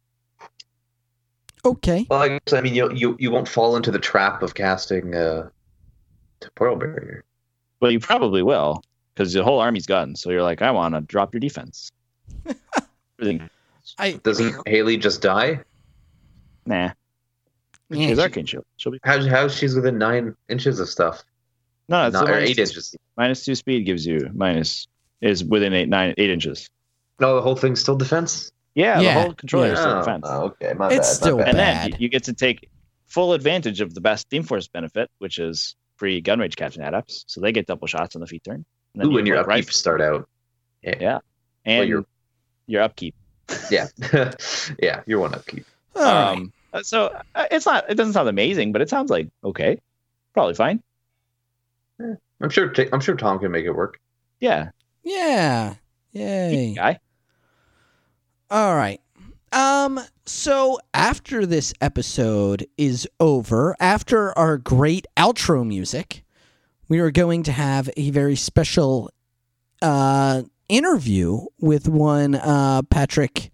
Okay. Well, I guess, I mean, you you you won't fall into the trap of casting uh, Temporal Barrier. Well, you probably will, because the whole army's gone. So you're like, I want to drop your defense. I Doesn't Haley just die? Nah. Yeah, She's she- arcane shield. She'll be How how she's within nine inches of stuff? no, it's Not, the or minus eight two- inches. Minus two speed gives you minus is within eight nine eight inches. No, the whole thing's still defense. Yeah, Yeah, the whole controller yeah. is still Oh, defense. oh, okay, my It's bad. still my bad. And bad. then you, you get to take full advantage of the best Steam Force benefit, which is free gun rage captain adapts. So they get double shots on the feat turn. And Ooh, you and your have, upkeep like, start out. Yeah. And Well, your- your upkeep. Yeah, yeah, you're one upkeep. All right. Um, uh, so uh, it's not. It doesn't sound amazing, but it sounds like okay, probably fine. I'm sure. T- I'm sure Tom can make it work. Yeah, Yeah. Yay. guy. All right. Um, so after this episode is over, after our great outro music, we are going to have a very special uh interview with one uh Patrick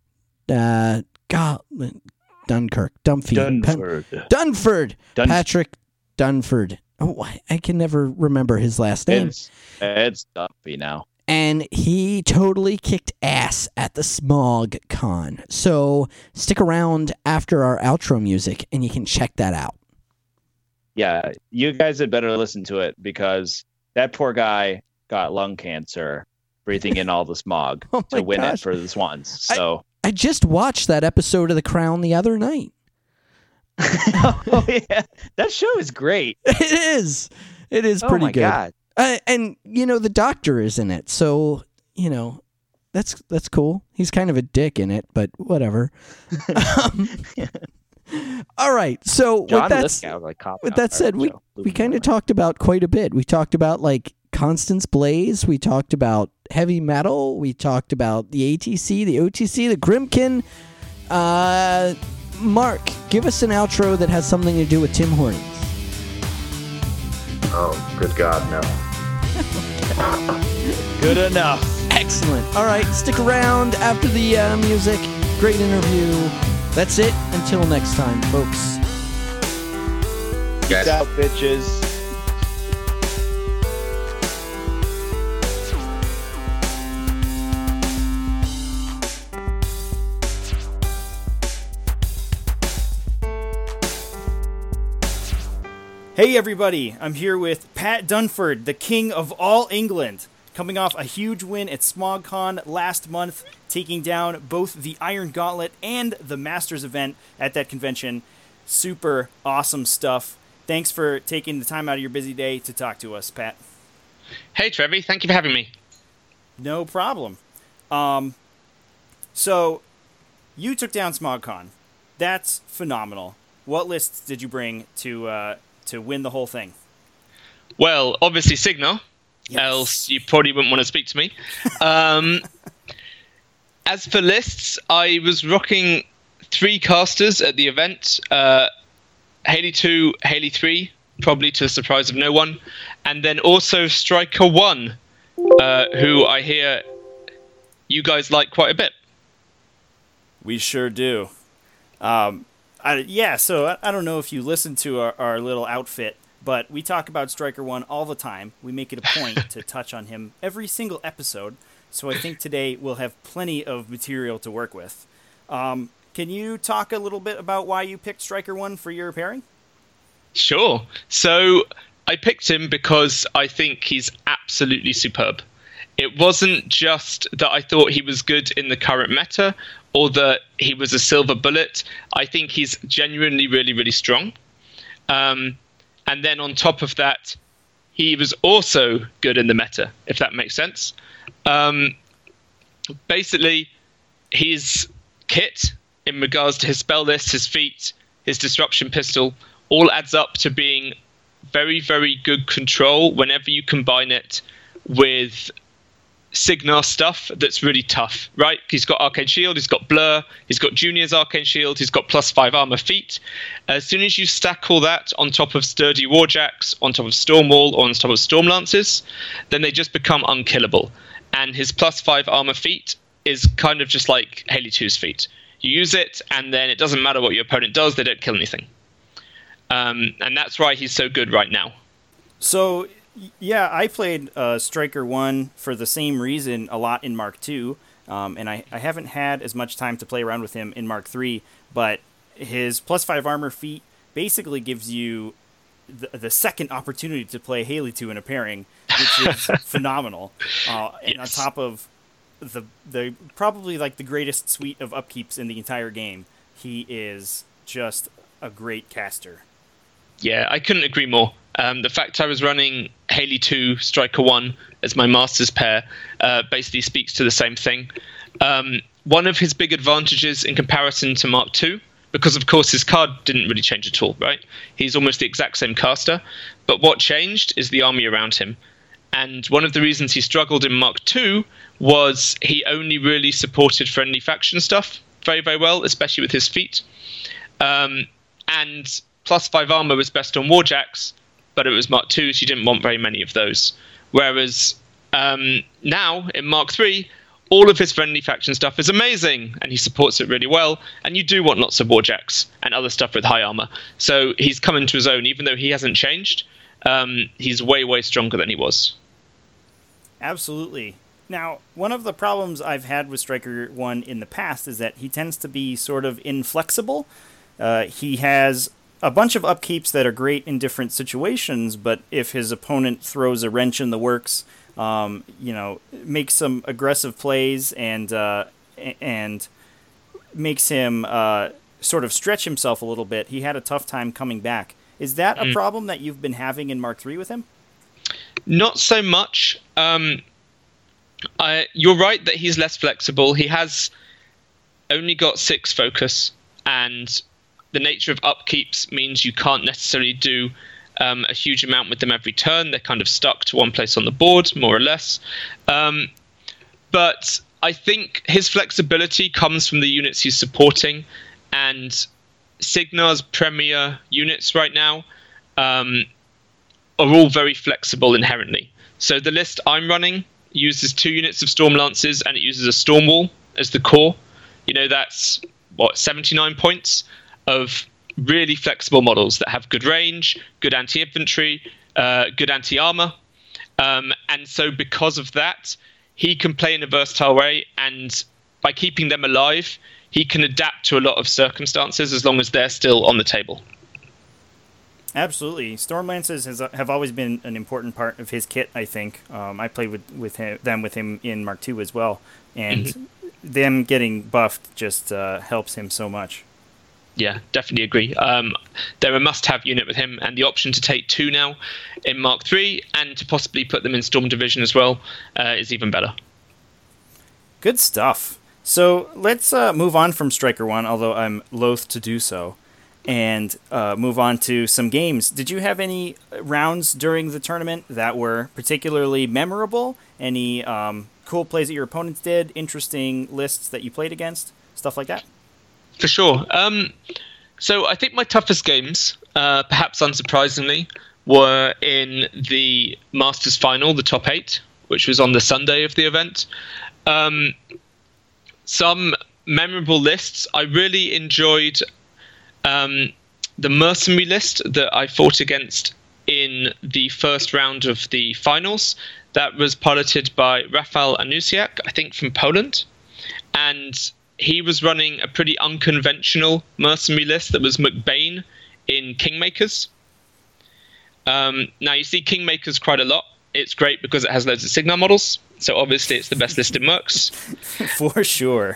uh God, Dunkirk, Dumphy, Dunford. Dunford, Dun- Patrick Dunford. Oh, I, I can never remember his last name. It's it's Dumpy now. And he totally kicked ass at the Smog Con. So stick around after our outro music and you can check that out. Yeah, you guys had better listen to it because that poor guy got lung cancer breathing in all the smog Oh my to win gosh. it for the Swans. So I just watched that episode of The Crown the other night. oh yeah, that show is great. It is. It is pretty oh my good. god. Uh, and you know the doctor is in it, so you know that's that's cool. He's kind of a dick in it, but whatever. um, all right. So John with that, Lithgow, like cop with out that part said, of the we show. we kind of talked about quite a bit. We talked about like Constance Blaze. We talked about heavy metal. We talked about the A T C, the O T C, the Grimkin. Uh, Mark, give us an outro that has something to do with Tim Hortons. Oh, good God, no. Good enough. Excellent. All right, stick around after the uh, music. Great interview. That's it. Until next time, folks. Guys. Peace out, bitches. Hey everybody, I'm here with Pat Dunford, the king of all England, coming off a huge win at SmogCon last month, taking down both the Iron Gauntlet and the Masters event at that convention. Super awesome stuff. Thanks for taking the time out of your busy day to talk to us, Pat. Hey, Trevi. Thank you for having me. No problem. Um, so, you took down SmogCon. That's phenomenal. What lists did you bring to uh, to win the whole thing? Well, obviously Signal, Yes. else you probably wouldn't want to speak to me. Um, as for lists, I was rocking three casters at the event. Uh, Haley two, Haley three, probably to the surprise of no one. And then also Striker one, uh, who I hear you guys like quite a bit. We sure do. Um, I, yeah, so I, I don't know if you listen to our, our little outfit, but we talk about Striker one all the time. We make it a point to touch on him every single episode, so I think today we'll have plenty of material to work with. Um, can you talk a little bit about why you picked Striker one for your pairing? Sure. So I picked him because I think he's absolutely superb. It wasn't just that I thought he was good in the current meta or that he was a silver bullet. I think he's genuinely really, really strong. Um, and then on top of that, he was also good in the meta, if that makes sense. Um, basically, his kit in regards to his spell list, his feat, his disruption pistol, all adds up to being very, very good control whenever you combine it with Signar stuff that's really tough, right? He's got Arcane Shield, he's got Blur, he's got Junior's Arcane Shield, he's got plus five armor feet. As soon as you stack all that on top of sturdy Warjacks, on top of Stormwall, or on top of Stormlances, then they just become unkillable. And his plus five armor feat is kind of just like Haley two's feat. You use it, and then it doesn't matter what your opponent does, they don't kill anything. Um, and that's why he's so good right now. So, yeah, I played uh, Striker one for the same reason a lot in Mark two, um, and I, I haven't had as much time to play around with him in Mark three, but his plus five armor feat basically gives you the, the second opportunity to play Haley two in a pairing, which is phenomenal. Uh, and yes. on top of the the probably like the greatest suite of upkeeps in the entire game, he is just a great caster. Yeah, I couldn't agree more. Um, the fact I was running Haley two, Striker one as my Masters pair uh, basically speaks to the same thing. Um, one of his big advantages in comparison to Mark two, because of course his card didn't really change at all, right? He's almost the exact same caster, but what changed is the army around him. And one of the reasons he struggled in Mark two was he only really supported friendly faction stuff very, very well, especially with his feet. Um, and plus five armor was best on Warjacks, but it was Mark two, so you didn't want very many of those. Whereas um, now, in Mark three, all of his friendly faction stuff is amazing, and he supports it really well, and you do want lots of Warjacks and other stuff with high armor. So he's come into his own, even though he hasn't changed. Um, he's way, way stronger than he was. Absolutely. Now, one of the problems I've had with Striker one in the past is that he tends to be sort of inflexible. Uh, he has a bunch of upkeeps that are great in different situations, but if his opponent throws a wrench in the works, um, you know, makes some aggressive plays and uh, and makes him uh, sort of stretch himself a little bit, he had a tough time coming back. Is that a mm. problem that you've been having in Mark three with him? Not so much. Um, I, you're right that he's less flexible. He has only got six focus, and the nature of upkeeps means you can't necessarily do um, a huge amount with them every turn. They're kind of stuck to one place on the board, more or less. Um, but I think his flexibility comes from the units he's supporting, and Signar's premier units right now um, are all very flexible inherently. So the list I'm running uses two units of Stormlances, and it uses a Stormwall as the core. You know, that's, what, seventy-nine points of really flexible models that have good range, good anti-infantry, uh, good anti-armor. Um, and so because of that, he can play in a versatile way, and by keeping them alive, he can adapt to a lot of circumstances as long as they're still on the table. Absolutely. Stormlances has, have always been an important part of his kit, I think. Um, I played with, with him, them with him in Mark two as well, and mm-hmm. them getting buffed just uh, helps him so much. Yeah, definitely agree. Um, they're a must-have unit with him, and the option to take two now in Mark three and to possibly put them in Storm Division as well uh, is even better. Good stuff. So let's uh, move on from Striker one, although I'm loath to do so, and uh, move on to some games. Did you have any rounds during the tournament that were particularly memorable? Any um, cool plays that your opponents did? Interesting lists that you played against? Stuff like that? For sure. Um, so I think my toughest games, uh, perhaps unsurprisingly, were in the Masters Final, the top eight, which was on the Sunday of the event. Um, some memorable lists. I really enjoyed um, the Mercenary list that I fought against in the first round of the finals. That was piloted by Rafał Anusiak, I think from Poland. And he was running a pretty unconventional mercenary list that was McBain in Kingmakers. Um, now, you see Kingmakers quite a lot. It's great because it has loads of Signar models. So obviously it's the best list in Mercs. For sure.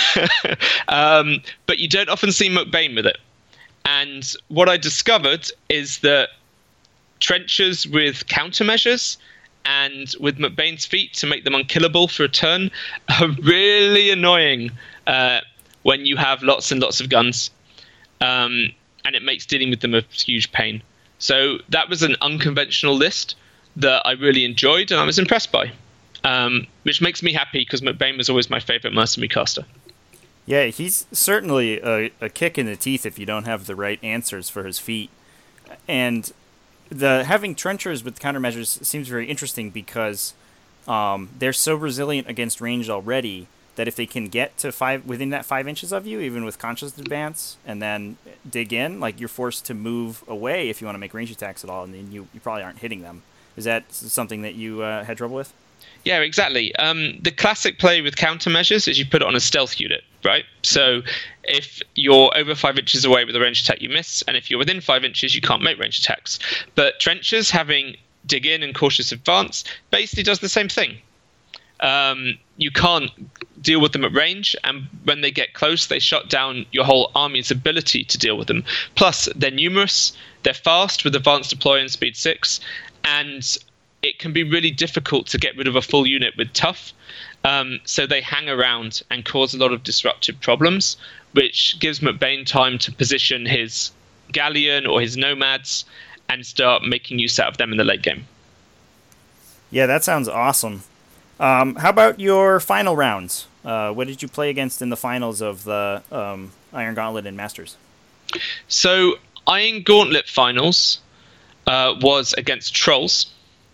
um, but you don't often see McBain with it. And what I discovered is that trenches with countermeasures and with McBain's feet to make them unkillable for a turn are really annoying uh, when you have lots and lots of guns. Um, and it makes dealing with them a huge pain. So that was an unconventional list that I really enjoyed and I was impressed by. um, which makes me happy because McBain was always my favorite mercenary caster. Yeah, he's certainly a, a kick in the teeth if you don't have the right answers for his feat. And the having trenchers with countermeasures seems very interesting because um, they're so resilient against ranged already that if they can get to five within that five inches of you, even with conscious advance, and then dig in, like you're forced to move away if you want to make range attacks at all, and then you, you probably aren't hitting them. Is that something that you uh, had trouble with? Yeah, exactly. Um, the classic play with countermeasures is you put it on a stealth unit, right? So if you're over five inches away with a ranged attack, you miss, and if you're within five inches, you can't make ranged attacks. But trenchers, having dig in and cautious advance, basically does the same thing. Um, you can't deal with them at range, and when they get close, they shut down your whole army's ability to deal with them. Plus, they're numerous, they're fast with advanced deploy and speed six, and it can be really difficult to get rid of a full unit with tough. Um, so they hang around and cause a lot of disruptive problems, which gives McBain time to position his galleon or his nomads and start making use out of them in the late game. Yeah, that sounds awesome. Um, how about your final rounds? Uh, what did you play against in the finals of the um, Iron Gauntlet and Masters? So Iron Gauntlet finals uh, was against Trolls.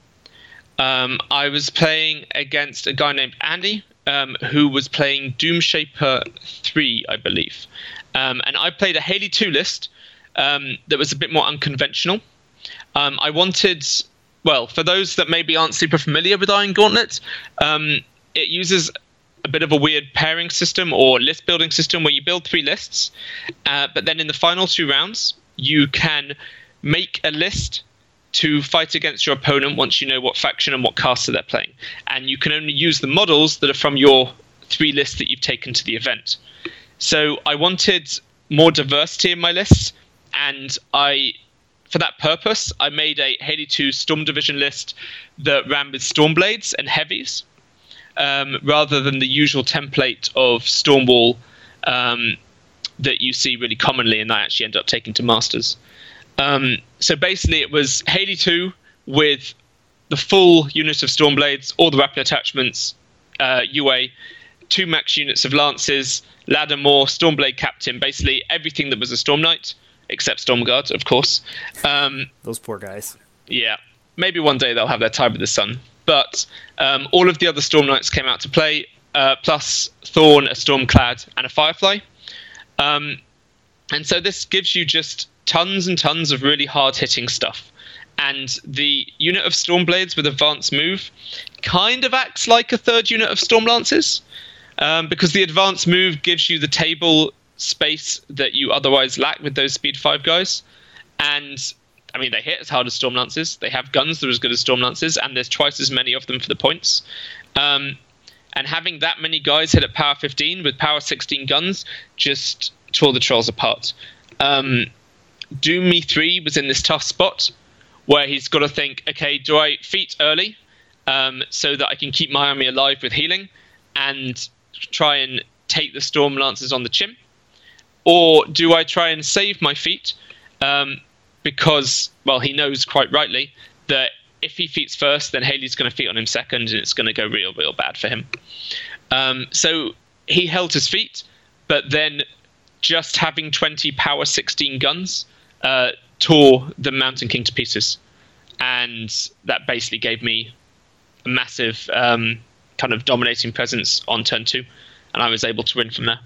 Um, I was playing against a guy named Andy, um, who was playing Doomshaper three, I believe. Um, and I played a Haley two list um, that was a bit more unconventional. Um, I wanted... Well, for those that maybe aren't super familiar with Iron Gauntlet, um, it uses a bit of a weird pairing system or list building system where you build three lists, uh, but then in the final two rounds, you can make a list to fight against your opponent once you know what faction and what caster they're playing. And you can only use the models that are from your three lists that you've taken to the event. So I wanted more diversity in my lists, and I... For that purpose, I made a Haley two Storm Division list that ran with Stormblades and Heavies, um, rather than the usual template of Stormwall um, that you see really commonly, and I actually ended up taking to Masters. Um, so basically, it was Haley two with the full unit of Stormblades, all the rapid attachments, uh, U A, two max units of Lances, Lattimore, Stormblade Captain, basically everything that was a Storm Knight. Except Stormguard, of course. Um, Those poor guys. Yeah. Maybe one day they'll have their time with the sun. But um, all of the other Storm Knights came out to play, uh, plus Thorn, a Stormclad, and a Firefly. Um, and so this gives you just tons and tons of really hard-hitting stuff. And the unit of Stormblades with advanced move kind of acts like a third unit of Stormlances, um, because the advanced move gives you the table space that you otherwise lack with those speed five guys. And I mean, they hit as hard as Stormlances. They have guns that are as good as Stormlances, and there's twice as many of them for the points. Um, and having that many guys hit at power fifteen with power sixteen guns just tore the Trolls apart. Um, Doom Me three was in this tough spot where he's got to think, okay, do I feat early um, so that I can keep my army alive with healing and try and take the Stormlances on the chin? Or do I try and save my feat um, because, well, he knows quite rightly that if he feats first, then Haley's going to feat on him second, and it's going to go real, real bad for him. Um, so he held his feet, but then just having twenty power sixteen guns uh, tore the Mountain King to pieces. And that basically gave me a massive um, kind of dominating presence on turn two, and I was able to win from there.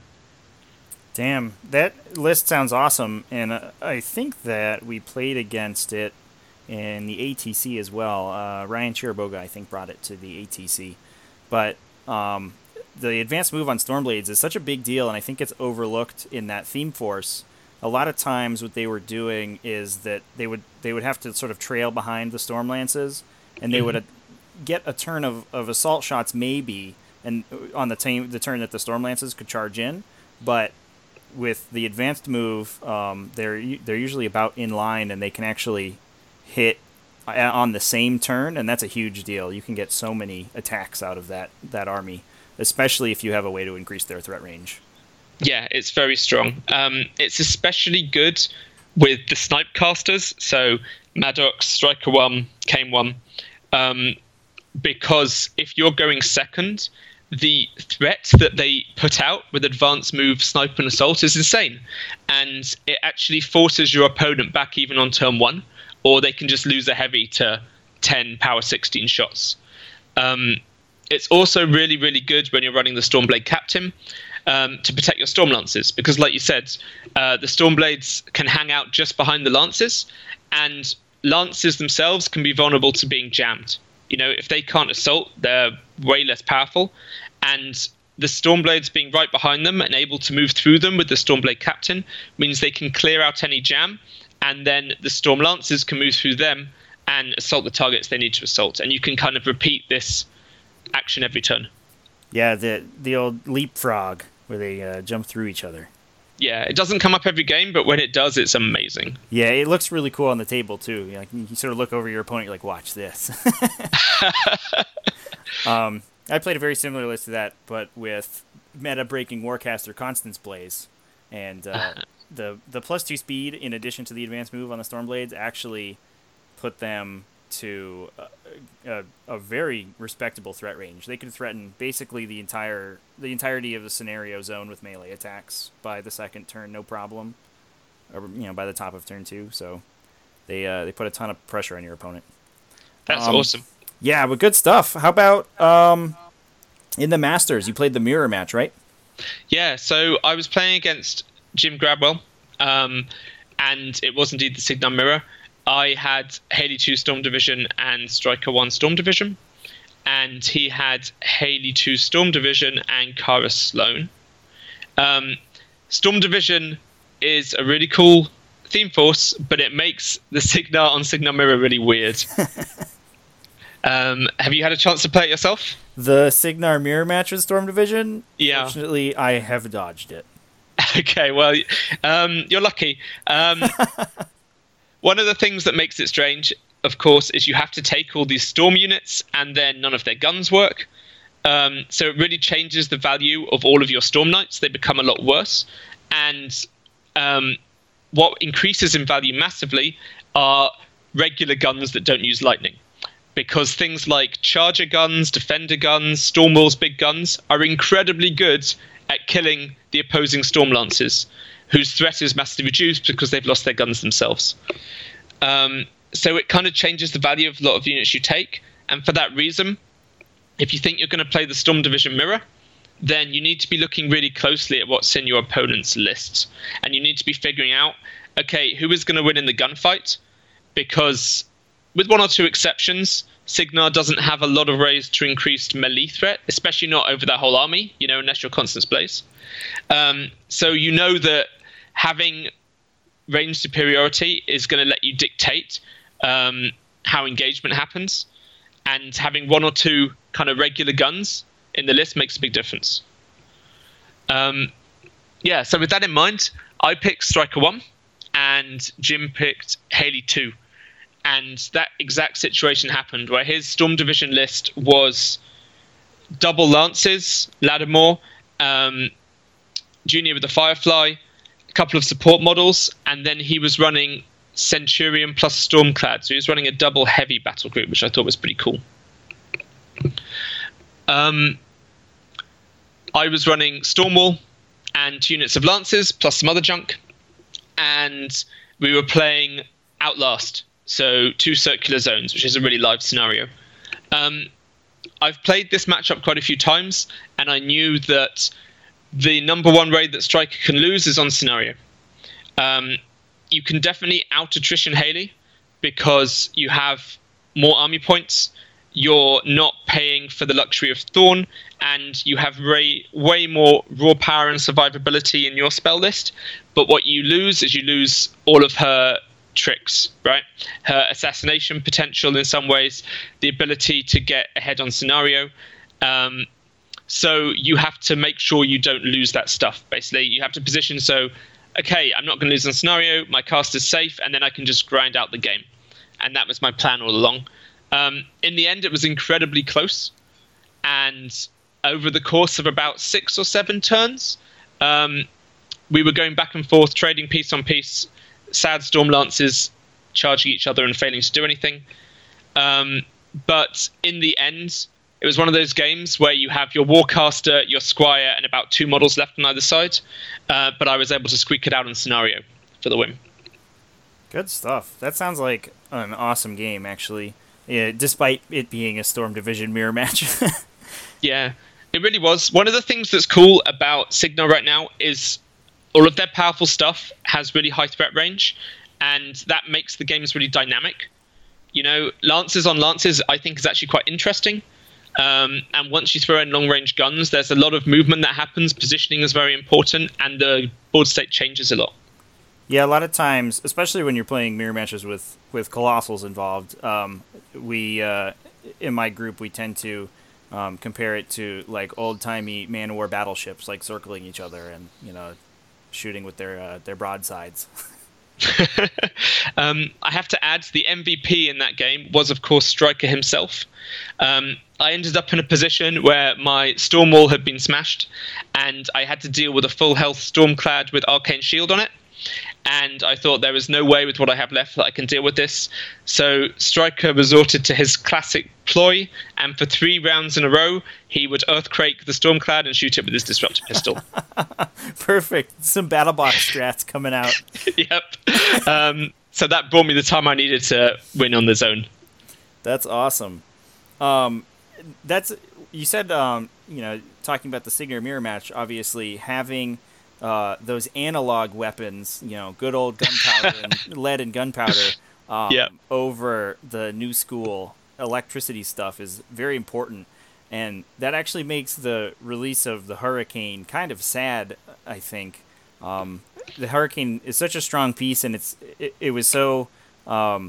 Damn, that list sounds awesome, and uh, I think that we played against it in the A T C as well. Uh, Ryan Chiraboga, I think, brought it to the A T C. But um, the advanced move on Stormblades is such a big deal, and I think it's overlooked in that theme force. A lot of times what they were doing is that they would they would have to sort of trail behind the Stormlances, and they would uh, get a turn of, of assault shots maybe, and on the, t- the turn that the Stormlances could charge in, but with the advanced move, um, they're they're usually about in line, and they can actually hit on the same turn, and that's a huge deal. You can get so many attacks out of that that army, especially if you have a way to increase their threat range. Yeah, it's very strong. Um, it's especially good with the snipe casters, so Maddox, Striker one, Kane one. Um, because if you're going second, the threat that they put out with advanced move, sniper, and assault is insane, and it actually forces your opponent back even on turn one, or they can just lose a heavy to ten power sixteen shots. Um, it's also really, really good when you're running the Stormblade Captain um, to protect your Storm Lances, because like you said, uh, the Stormblades can hang out just behind the Lances, and Lances themselves can be vulnerable to being jammed. You know, if they can't assault, they're way less powerful. And the Stormblades being right behind them and able to move through them with the Stormblade Captain means they can clear out any jam, and then the Storm Lancers can move through them and assault the targets they need to assault. And you can kind of repeat this action every turn. Yeah, the the old leapfrog where they uh, jump through each other. Yeah, it doesn't come up every game, but when it does, it's amazing. Yeah, it looks really cool on the table, too. Like, you sort of look over your opponent, you're like, watch this. um, I played a very similar list to that, but with meta-breaking Warcaster Constance Blaze. And uh, the the plus two speed, in addition to the advanced move on the Stormblades, actually put them to a, a, a very respectable threat range. They could threaten basically the entire the entirety of the scenario zone with melee attacks by the second turn, no problem. Or, you know, by the top of turn two. So they uh, they put a ton of pressure on your opponent. That's um, awesome. Yeah, but good stuff. How about um, in the Masters? You played the mirror match, right? Yeah, so I was playing against Jim Grabwell, um, and it was indeed the Signar Mirror. I had Haley two Storm Division and Striker one Storm Division, and he had Haley two Storm Division and Kara Sloan. Um, Storm Division is a really cool theme force, but it makes the Signar on Signar Mirror really weird. um, have you had a chance to play it yourself? The Signar mirror match with Storm Division? Yeah. Fortunately, I have dodged it. Okay, well, um, you're lucky. Um, one of the things that makes it strange, of course, is you have to take all these storm units and then none of their guns work. Um, so it really changes the value of all of your Storm Knights. They become a lot worse. And um, what increases in value massively are regular guns that don't use lightning. Because things like charger guns, defender guns, Stormwall's big guns are incredibly good at killing the opposing Storm Lances, whose threat is massively reduced because they've lost their guns themselves. Um, so it kind of changes the value of a lot of the units you take. And for that reason, if you think you're going to play the Storm Division Mirror, then you need to be looking really closely at what's in your opponent's list. And you need to be figuring out, okay, who is going to win in the gunfight? Because with one or two exceptions, Signar doesn't have a lot of ways to increase melee threat, especially not over that whole army, you know, unless you're Constance Blaze. Um, so you know that having range superiority is going to let you dictate um, how engagement happens, and having one or two kind of regular guns in the list makes a big difference. Um, yeah, so with that in mind, I picked Striker one, and Jim picked Haley two. And that exact situation happened where his Storm Division list was double Lances, Lattimore, um, Junior with the Firefly, a couple of support models, and then he was running Centurion plus Stormclad. So he was running a double heavy battle group, which I thought was pretty cool. Um, I was running Stormwall and units of Lances plus some other junk. And we were playing Outlast. So two circular zones, which is a really live scenario. Um, I've played this matchup quite a few times, and I knew that the number one raid that Striker can lose is on scenario. Um, you can definitely out-attrition Haley because you have more army points, you're not paying for the luxury of Thorn, and you have way, way more raw power and survivability in your spell list. But what you lose is you lose all of her tricks, right? Her assassination potential in some ways, the ability to get ahead on scenario. Um, so you have to make sure you don't lose that stuff. Basically, you have to position so, okay, I'm not going to lose on scenario, my cast is safe, and then I can just grind out the game. And that was my plan all along. Um, in the end, it was incredibly close. And over the course of about six or seven turns, um, we were going back and forth, trading piece on piece, sad Storm Lances charging each other and failing to do anything. Um, but in the end, it was one of those games where you have your Warcaster, your Squire, and about two models left on either side. Uh, but I was able to squeak it out in scenario for the win. Good stuff. That sounds like an awesome game, actually. Yeah, despite it being a Storm Division mirror match. Yeah, it really was. One of the things that's cool about Signar right now is all of their powerful stuff has really high threat range, and that makes the games really dynamic. You know, Lances on Lances, I think, is actually quite interesting. Um, and once you throw in long-range guns, there's a lot of movement that happens. Positioning is very important, and the board state changes a lot. Yeah, a lot of times, especially when you're playing mirror matches with, with Colossals involved, um, we uh, in my group, we tend to um, compare it to like old-timey man-of-war battleships, like circling each other and, you know, shooting with their uh, their broadsides. um, I have to add, the M V P in that game was, of course, Striker himself. Um, I ended up in a position where my Storm Wall had been smashed, and I had to deal with a full health Stormclad with Arcane Shield on it. And I thought there was no way with what I have left that I can deal with this. So Striker resorted to his classic ploy, and for three rounds in a row, he would Earthquake the Stormclad and shoot it with his Disruptor Pistol. Perfect. Some BattleBox strats coming out. Yep. Um, so that brought me the time I needed to win on the zone. That's awesome. Um, that's you said. Um, you know, talking about the Signar mirror match. Obviously, having uh, those analog weapons. You know, good old gunpowder and lead and gunpowder. Um, yep. Over the new school electricity stuff is very important, and that actually makes the release of the Hurricane kind of sad. I think um, the Hurricane is such a strong piece, and it's it, it was so um,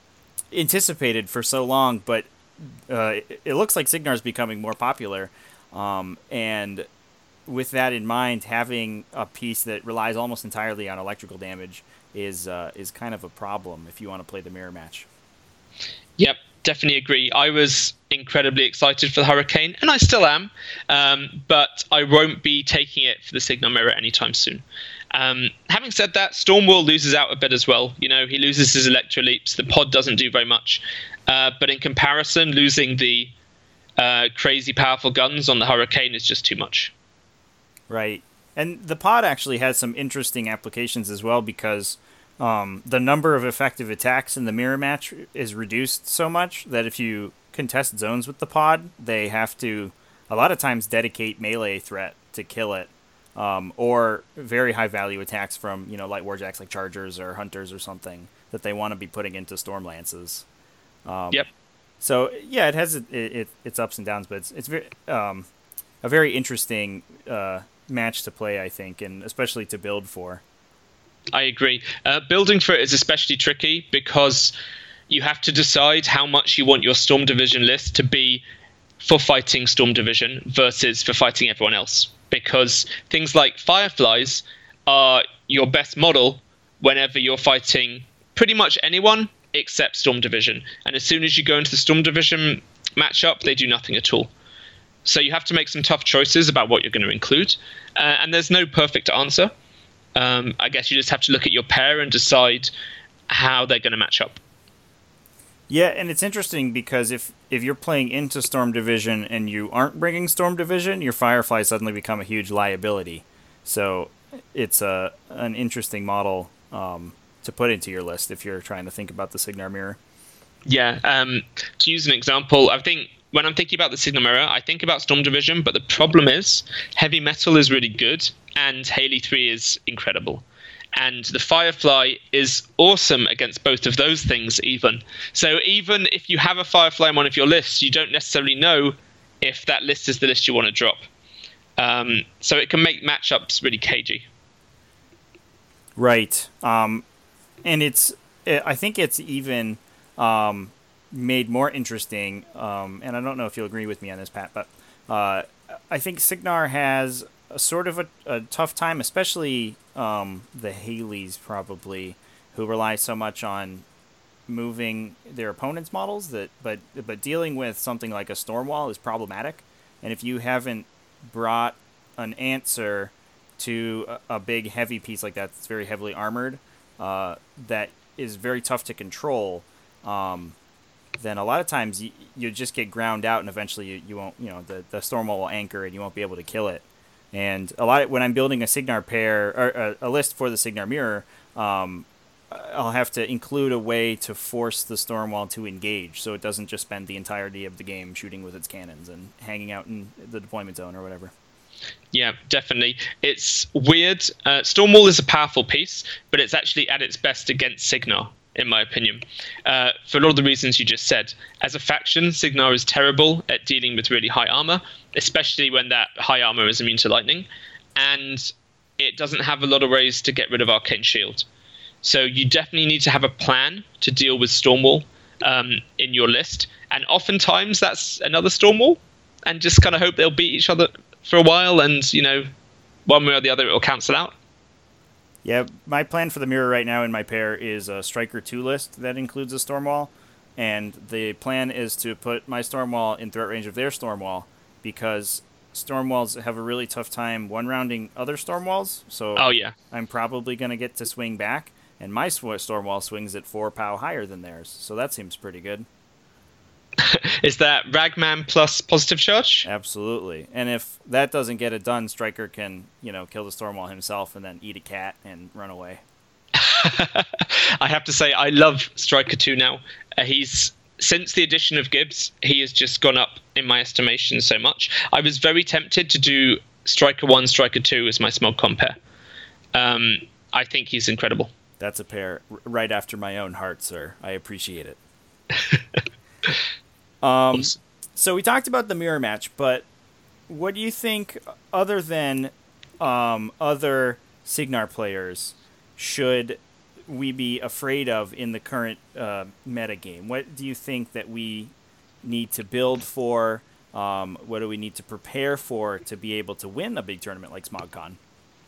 anticipated for so long, but. Uh, it, it looks like Signar is becoming more popular, um, and with that in mind, having a piece that relies almost entirely on electrical damage is uh, is kind of a problem if you want to play the mirror match. Yep, definitely agree. I was incredibly excited for the Hurricane, and I still am, um, but I won't be taking it for the Signar mirror anytime soon. Um, having said that, Stormwall loses out a bit as well. You know, he loses his Electro Leaps. The pod doesn't do very much. Uh, but in comparison, losing the uh, crazy powerful guns on the Hurricane is just too much. Right. And the pod actually has some interesting applications as well, because um, the number of effective attacks in the mirror match is reduced so much that if you contest zones with the pod, they have to, a lot of times, dedicate melee threat to kill it. Um, or very high value attacks from, you know, light warjacks like Chargers or Hunters or something that they want to be putting into Storm Lances. Um, yep. So yeah, it has it, it, its ups and downs, but it's it's very um, a very interesting uh, match to play, I think, and especially to build for. I agree. Uh, building for it is especially tricky because you have to decide how much you want your Storm Division list to be for fighting Storm Division versus for fighting everyone else. Because things like Fireflies are your best model whenever you're fighting pretty much anyone except Storm Division. And as soon as you go into the Storm Division matchup, they do nothing at all. So you have to make some tough choices about what you're going to include. Uh, and there's no perfect answer. Um, I guess you just have to look at your pair and decide how they're going to match up. Yeah, and it's interesting because if, if you're playing into Storm Division and you aren't bringing Storm Division, your Fireflies suddenly become a huge liability. So it's a an interesting model um, to put into your list if you're trying to think about the Signar mirror. Yeah, um, to use an example, I think when I'm thinking about the Signar mirror, I think about Storm Division, but the problem is Heavy Metal is really good and Haley three is incredible. And the Firefly is awesome against both of those things even. So even if you have a Firefly on one of your lists, you don't necessarily know if that list is the list you want to drop. Um, so it can make matchups really cagey. Right. Um, and it's, I think it's even um, made more interesting, um, and I don't know if you'll agree with me on this, Pat, but uh, I think Signar has a sort of a, a tough time, especially um, the Haleys probably, who rely so much on moving their opponent's models that, but but dealing with something like a Stormwall is problematic. And if you haven't brought an answer to a, a big heavy piece like that that's very heavily armored, uh, that is very tough to control, um, then a lot of times you, you just get ground out, and eventually you, you won't, you know, the, the Stormwall will anchor and you won't be able to kill it. And a lot of, when I'm building a Cygnar pair or a, a list for the Cygnar mirror, um, I'll have to include a way to force the Stormwall to engage, so it doesn't just spend the entirety of the game shooting with its cannons and hanging out in the deployment zone or whatever. Yeah, definitely. It's weird. Uh, Stormwall is a powerful piece, but it's actually at its best against Cygnar, in my opinion, uh, for a lot of the reasons you just said. As a faction, Cygnar is terrible at dealing with really high armor, especially when that high armor is immune to lightning, and it doesn't have a lot of ways to get rid of Arcane Shield. So you definitely need to have a plan to deal with Stormwall um, in your list, and oftentimes that's another Stormwall, and just kind of hope they'll beat each other for a while, and, you know, one way or the other it will cancel out. Yeah, my plan for the mirror right now in my pair is a Striker two list that includes a Stormwall, and the plan is to put my Stormwall in threat range of their Stormwall, because Stormwalls have a really tough time one-rounding other Stormwalls, so oh, yeah. I'm probably going to get to swing back, and my sw- Stormwall swings at four pow higher than theirs, so that seems pretty good. Is that Ragman plus positive charge? Absolutely. And if that doesn't get it done, Striker can, you know, kill the Stormwall himself and then eat a cat and run away. I have to say, I love Striker two now. Uh, he's since the addition of Gibbs, he has just gone up in my estimation so much. I was very tempted to do Striker one, Striker two as my smog compare. Um, I think he's incredible. That's a pair r- right after my own heart, sir. I appreciate it. Um, so we talked about the mirror match, but what do you think, other than um, other Cygnar players, should we be afraid of in the current uh, meta game? What do you think that we need to build for? Um, what do we need to prepare for to be able to win a big tournament like SmogCon?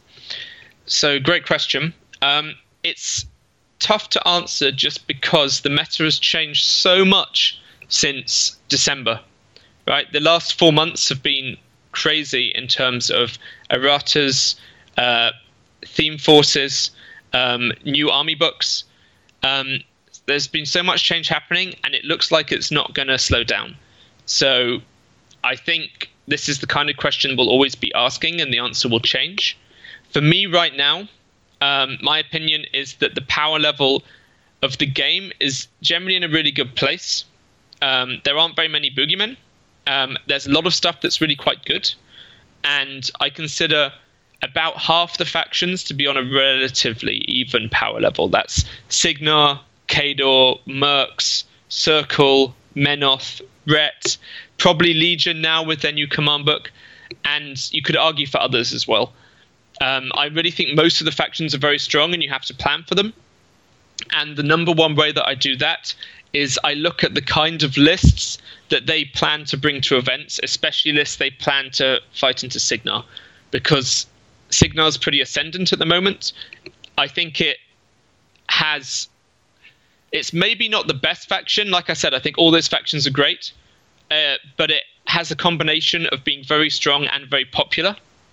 So, great question. Um, it's tough to answer just because the meta has changed so much since December, right? The last four months have been crazy in terms of erratas, uh, theme forces, um, new army books. Um, there's been so much change happening, and it looks like it's not going to slow down. So I think this is the kind of question we'll always be asking, and the answer will change. For me right now, um, my opinion is that the power level of the game is generally in a really good place. Um, there aren't very many boogeymen. Um, there's a lot of stuff that's really quite good. And I consider about half the factions to be on a relatively even power level. That's Cygnar, Khador, Mercs, Circle, Menoth, Ret, probably Legion now with their new command book. And you could argue for others as well. Um, I really think most of the factions are very strong, and you have to plan for them. And the number one way that I do that is I look at the kind of lists that they plan to bring to events, especially lists they plan to fight into Cygnar, because Cygnar's pretty ascendant at the moment. I think it has... It's maybe not the best faction. Like I said, I think all those factions are great, uh, but it has a combination of being very strong and very popular.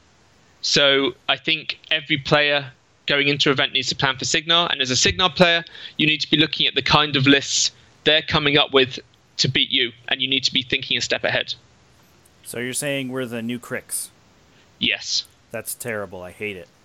So I think every player going into an event needs to plan for Cygnar, and as a Cygnar player, you need to be looking at the kind of lists they're coming up with to beat you, and you need to be thinking a step ahead. So you're saying we're the new Crix? Yes. That's terrible. I hate it.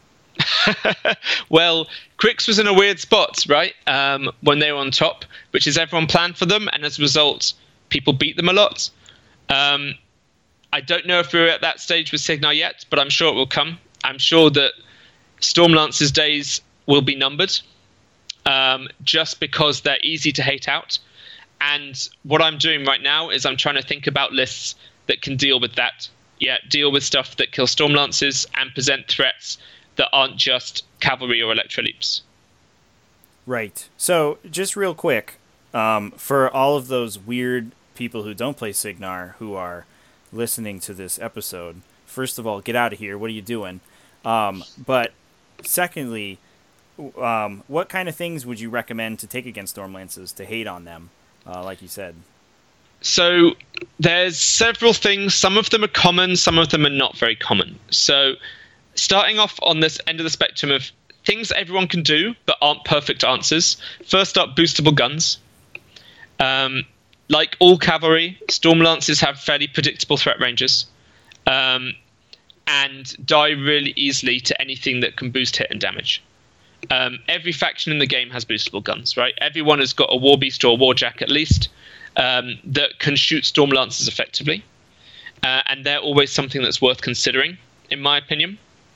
Well, Crix was in a weird spot, right? Um, when they were on top, which is everyone planned for them, and as a result, people beat them a lot. Um, I don't know if we're at that stage with Cygnar yet, but I'm sure it will come. I'm sure that Stormlance's days will be numbered, um, just because they're easy to hate out. And what I'm doing right now is I'm trying to think about lists that can deal with that. Yeah, deal with stuff that kills Stormlances and present threats that aren't just cavalry or electroleaps. Right. So, just real quick, um, for all of those weird people who don't play Cygnar who are listening to this episode, first of all, get out of here. What are you doing? Um, but secondly, um, what kind of things would you recommend to take against Stormlances to hate on them, uh, like you said? So there's several things. Some of them are common, some of them are not very common. So starting off on this end of the spectrum of things that everyone can do but aren't perfect answers. First up, boostable guns. Um, like all cavalry, Storm Lances have fairly predictable threat ranges, um, and die really easily to anything that can boost hit and damage. Um, every faction in the game has boostable guns, right? Everyone has got a War Beast or a Warjack at least um, that can shoot Storm Lances effectively, uh, and they're always something that's worth considering, in my opinion.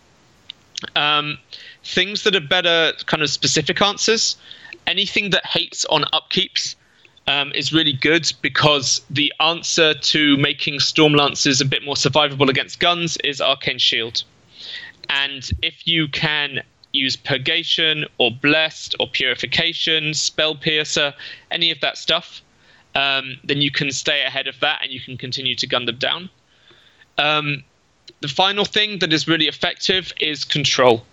Um, things that are better kind of specific answers, anything that hates on upkeeps um, is really good, because the answer to making Storm Lances a bit more survivable against guns is Arcane Shield. And if you can use Purgation or Blessed or Purification, Spell Piercer, any of that stuff, um, then you can stay ahead of that and you can continue to gun them down. Um, the final thing that is really effective is control.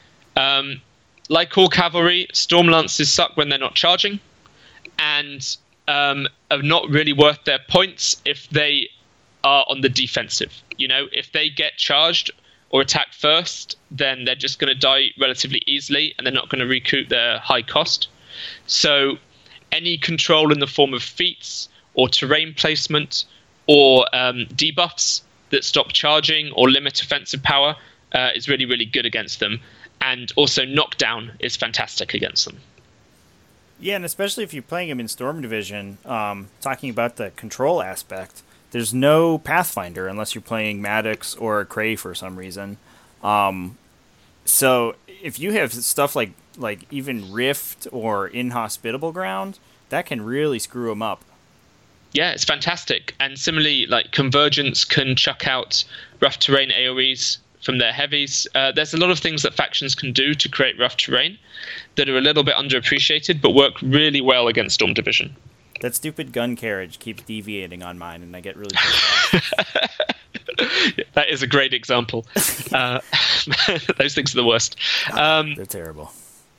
Um, like all cavalry, Storm Lances suck when they're not charging, and um, are not really worth their points if they are on the defensive. You know, if they get charged or attack first, then they're just going to die relatively easily, and they're not going to recoup their high cost. So any control in the form of feats or terrain placement or um, debuffs that stop charging or limit offensive power uh, is really, really good against them. And also knockdown is fantastic against them. Yeah, and especially if you're playing them in Storm Division, um, talking about the control aspect, there's no Pathfinder unless you're playing Maddox or Cray for some reason. Um, so if you have stuff like like even Rift or Inhospitable Ground, that can really screw them up. Yeah, it's fantastic. And similarly, like Convergence can chuck out rough terrain A O Es from their heavies. Uh, there's a lot of things that factions can do to create rough terrain that are a little bit underappreciated, but work really well against Storm Division. That stupid gun carriage keeps deviating on mine, and I get really pissed off. That is a great example. Uh, those things are the worst. Um, They're terrible.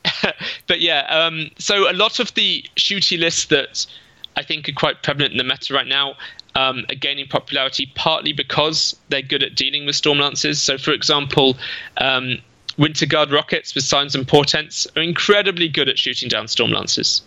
But yeah, um, so a lot of the shooty lists that I think are quite prevalent in the meta right now um, are gaining popularity partly because they're good at dealing with Storm Lances. So, for example, um, Winter Guard rockets with Signs and Portents are incredibly good at shooting down Storm Lances.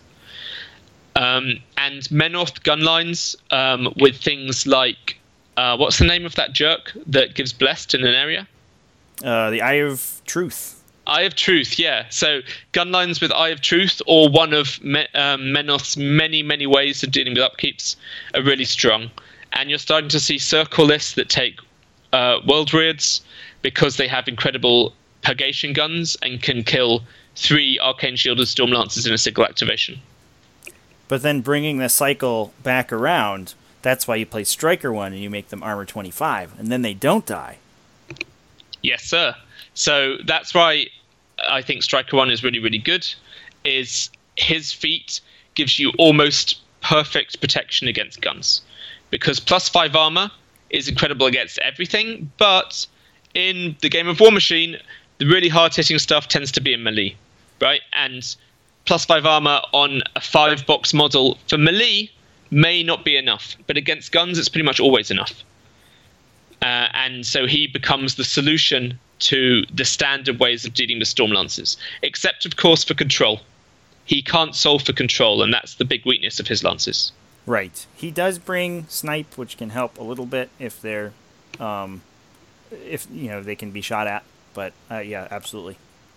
Um, and Menorth gun lines um, with things like, uh, what's the name of that jerk that gives Blessed in an area? Uh, the Eye of Truth. Eye of Truth, yeah. So gun lines with Eye of Truth, or one of Me- um, Menorth's many, many ways of dealing with upkeeps, are really strong. And you're starting to see circle lists that take uh, World Weirds because they have incredible Purgation guns and can kill three Arcane Shielded Storm Lancers in a single activation. But then bringing the cycle back around, that's why you play Striker one and you make them armor twenty-five, and then they don't die. Yes, sir. So that's why I think Striker one is really, really good, is his feat gives you almost perfect protection against guns. Because plus five armor is incredible against everything, but in the game of War Machine, the really hard-hitting stuff tends to be in melee, right? And plus five armor on a five-box model for melee may not be enough, but against guns, it's pretty much always enough. Uh, and so he becomes the solution to the standard ways of dealing with Storm Lances, except, of course, for control. He can't solve for control, and that's the big weakness of his Lances. Right. He does bring Snipe, which can help a little bit if they're, um, if, you know, they can be shot at. But, uh, yeah, absolutely.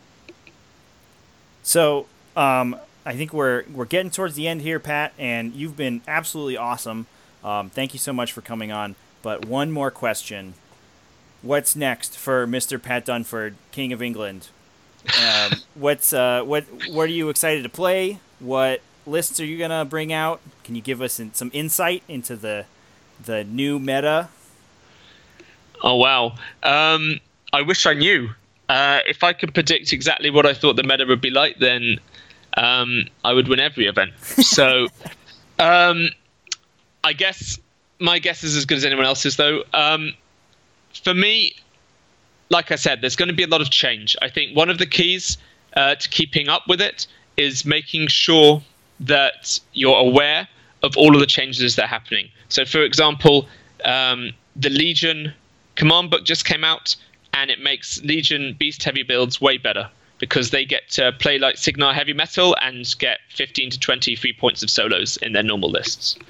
So, um, I think we're we're getting towards the end here, Pat, and you've been absolutely awesome. Um, thank you so much for coming on. But one more question. What's next for Mister Pat Dunford, King of England? Um, what's uh, what what are you excited to play? What lists are you gonna bring out? Can you give us in, some insight into the the new meta? Oh wow! Um, I wish I knew. Uh, if I could predict exactly what I thought the meta would be like, then um, I would win every event. So, um, I guess my guess is as good as anyone else's, though. Um, for me, like I said, there's going to be a lot of change. I think one of the keys uh, to keeping up with it is making sure that you're aware of all of the changes that are happening. So, for example, um, the Legion command book just came out, and it makes Legion Beast Heavy builds way better because they get to play like Signar Heavy Metal and get fifteen to twenty free points of solos in their normal lists.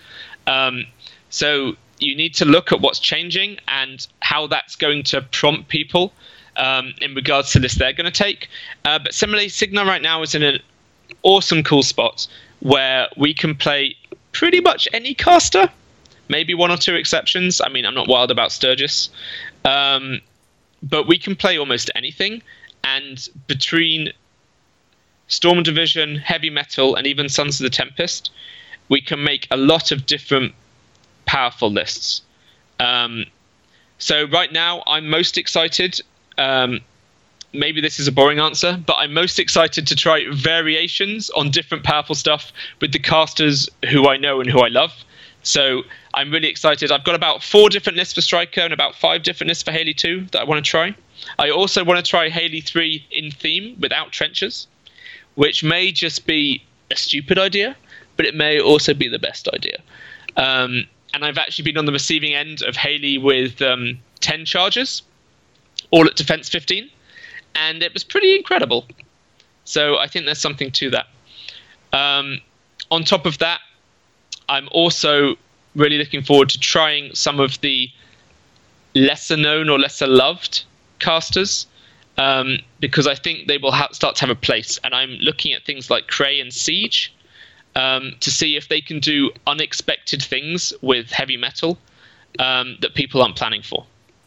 Um, so you need to look at what's changing and how that's going to prompt people um, in regards to this they're going to take. Uh, but similarly, Signar right now is in an awesome, cool spot where we can play pretty much any caster, maybe one or two exceptions. I mean, I'm not wild about Sturgis, um, but we can play almost anything. And between Storm Division, Heavy Metal, and even Sons of the Tempest, we can make a lot of different powerful lists. Um, so right now, I'm most excited. Um, maybe this is a boring answer, but I'm most excited to try variations on different powerful stuff with the casters who I know and who I love. So I'm really excited. I've got about four different lists for Striker and about five different lists for Haley two that I want to try. I also want to try Haley three in theme without trenches, which may just be a stupid idea, but it may also be the best idea. Um, and I've actually been on the receiving end of Haley with um, ten charges, all at defense fifteen, and it was pretty incredible. So I think there's something to that. Um, on top of that, I'm also really looking forward to trying some of the lesser known or lesser loved casters, um, because I think they will ha- start to have a place. And I'm looking at things like Cray and Siege um, to see if they can do unexpected things with heavy metal um, that people aren't planning for.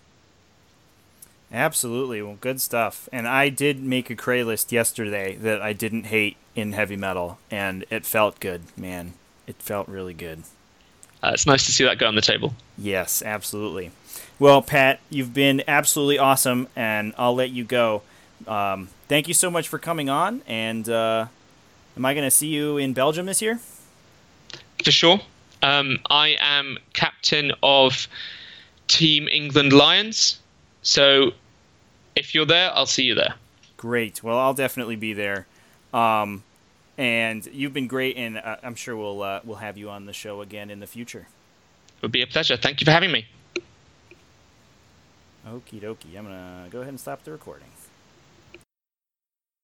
Absolutely. Well, good stuff. And I did make a Cray list yesterday that I didn't hate in heavy metal, and it felt good, man. It felt really good. Uh, it's nice to see that go on the table. Yes, absolutely. Well, Pat, you've been absolutely awesome, and I'll let you go. Um, thank you so much for coming on, and uh, am I going to see you in Belgium this year? For sure. Um, I am captain of Team England Lions, so if you're there, I'll see you there. Great. Well, I'll definitely be there. Um, and you've been great, and uh, I'm sure we'll uh, we'll have you on the show again in the future. It would be a pleasure. Thank you for having me. Okie dokie. I'm going to go ahead and stop the recording.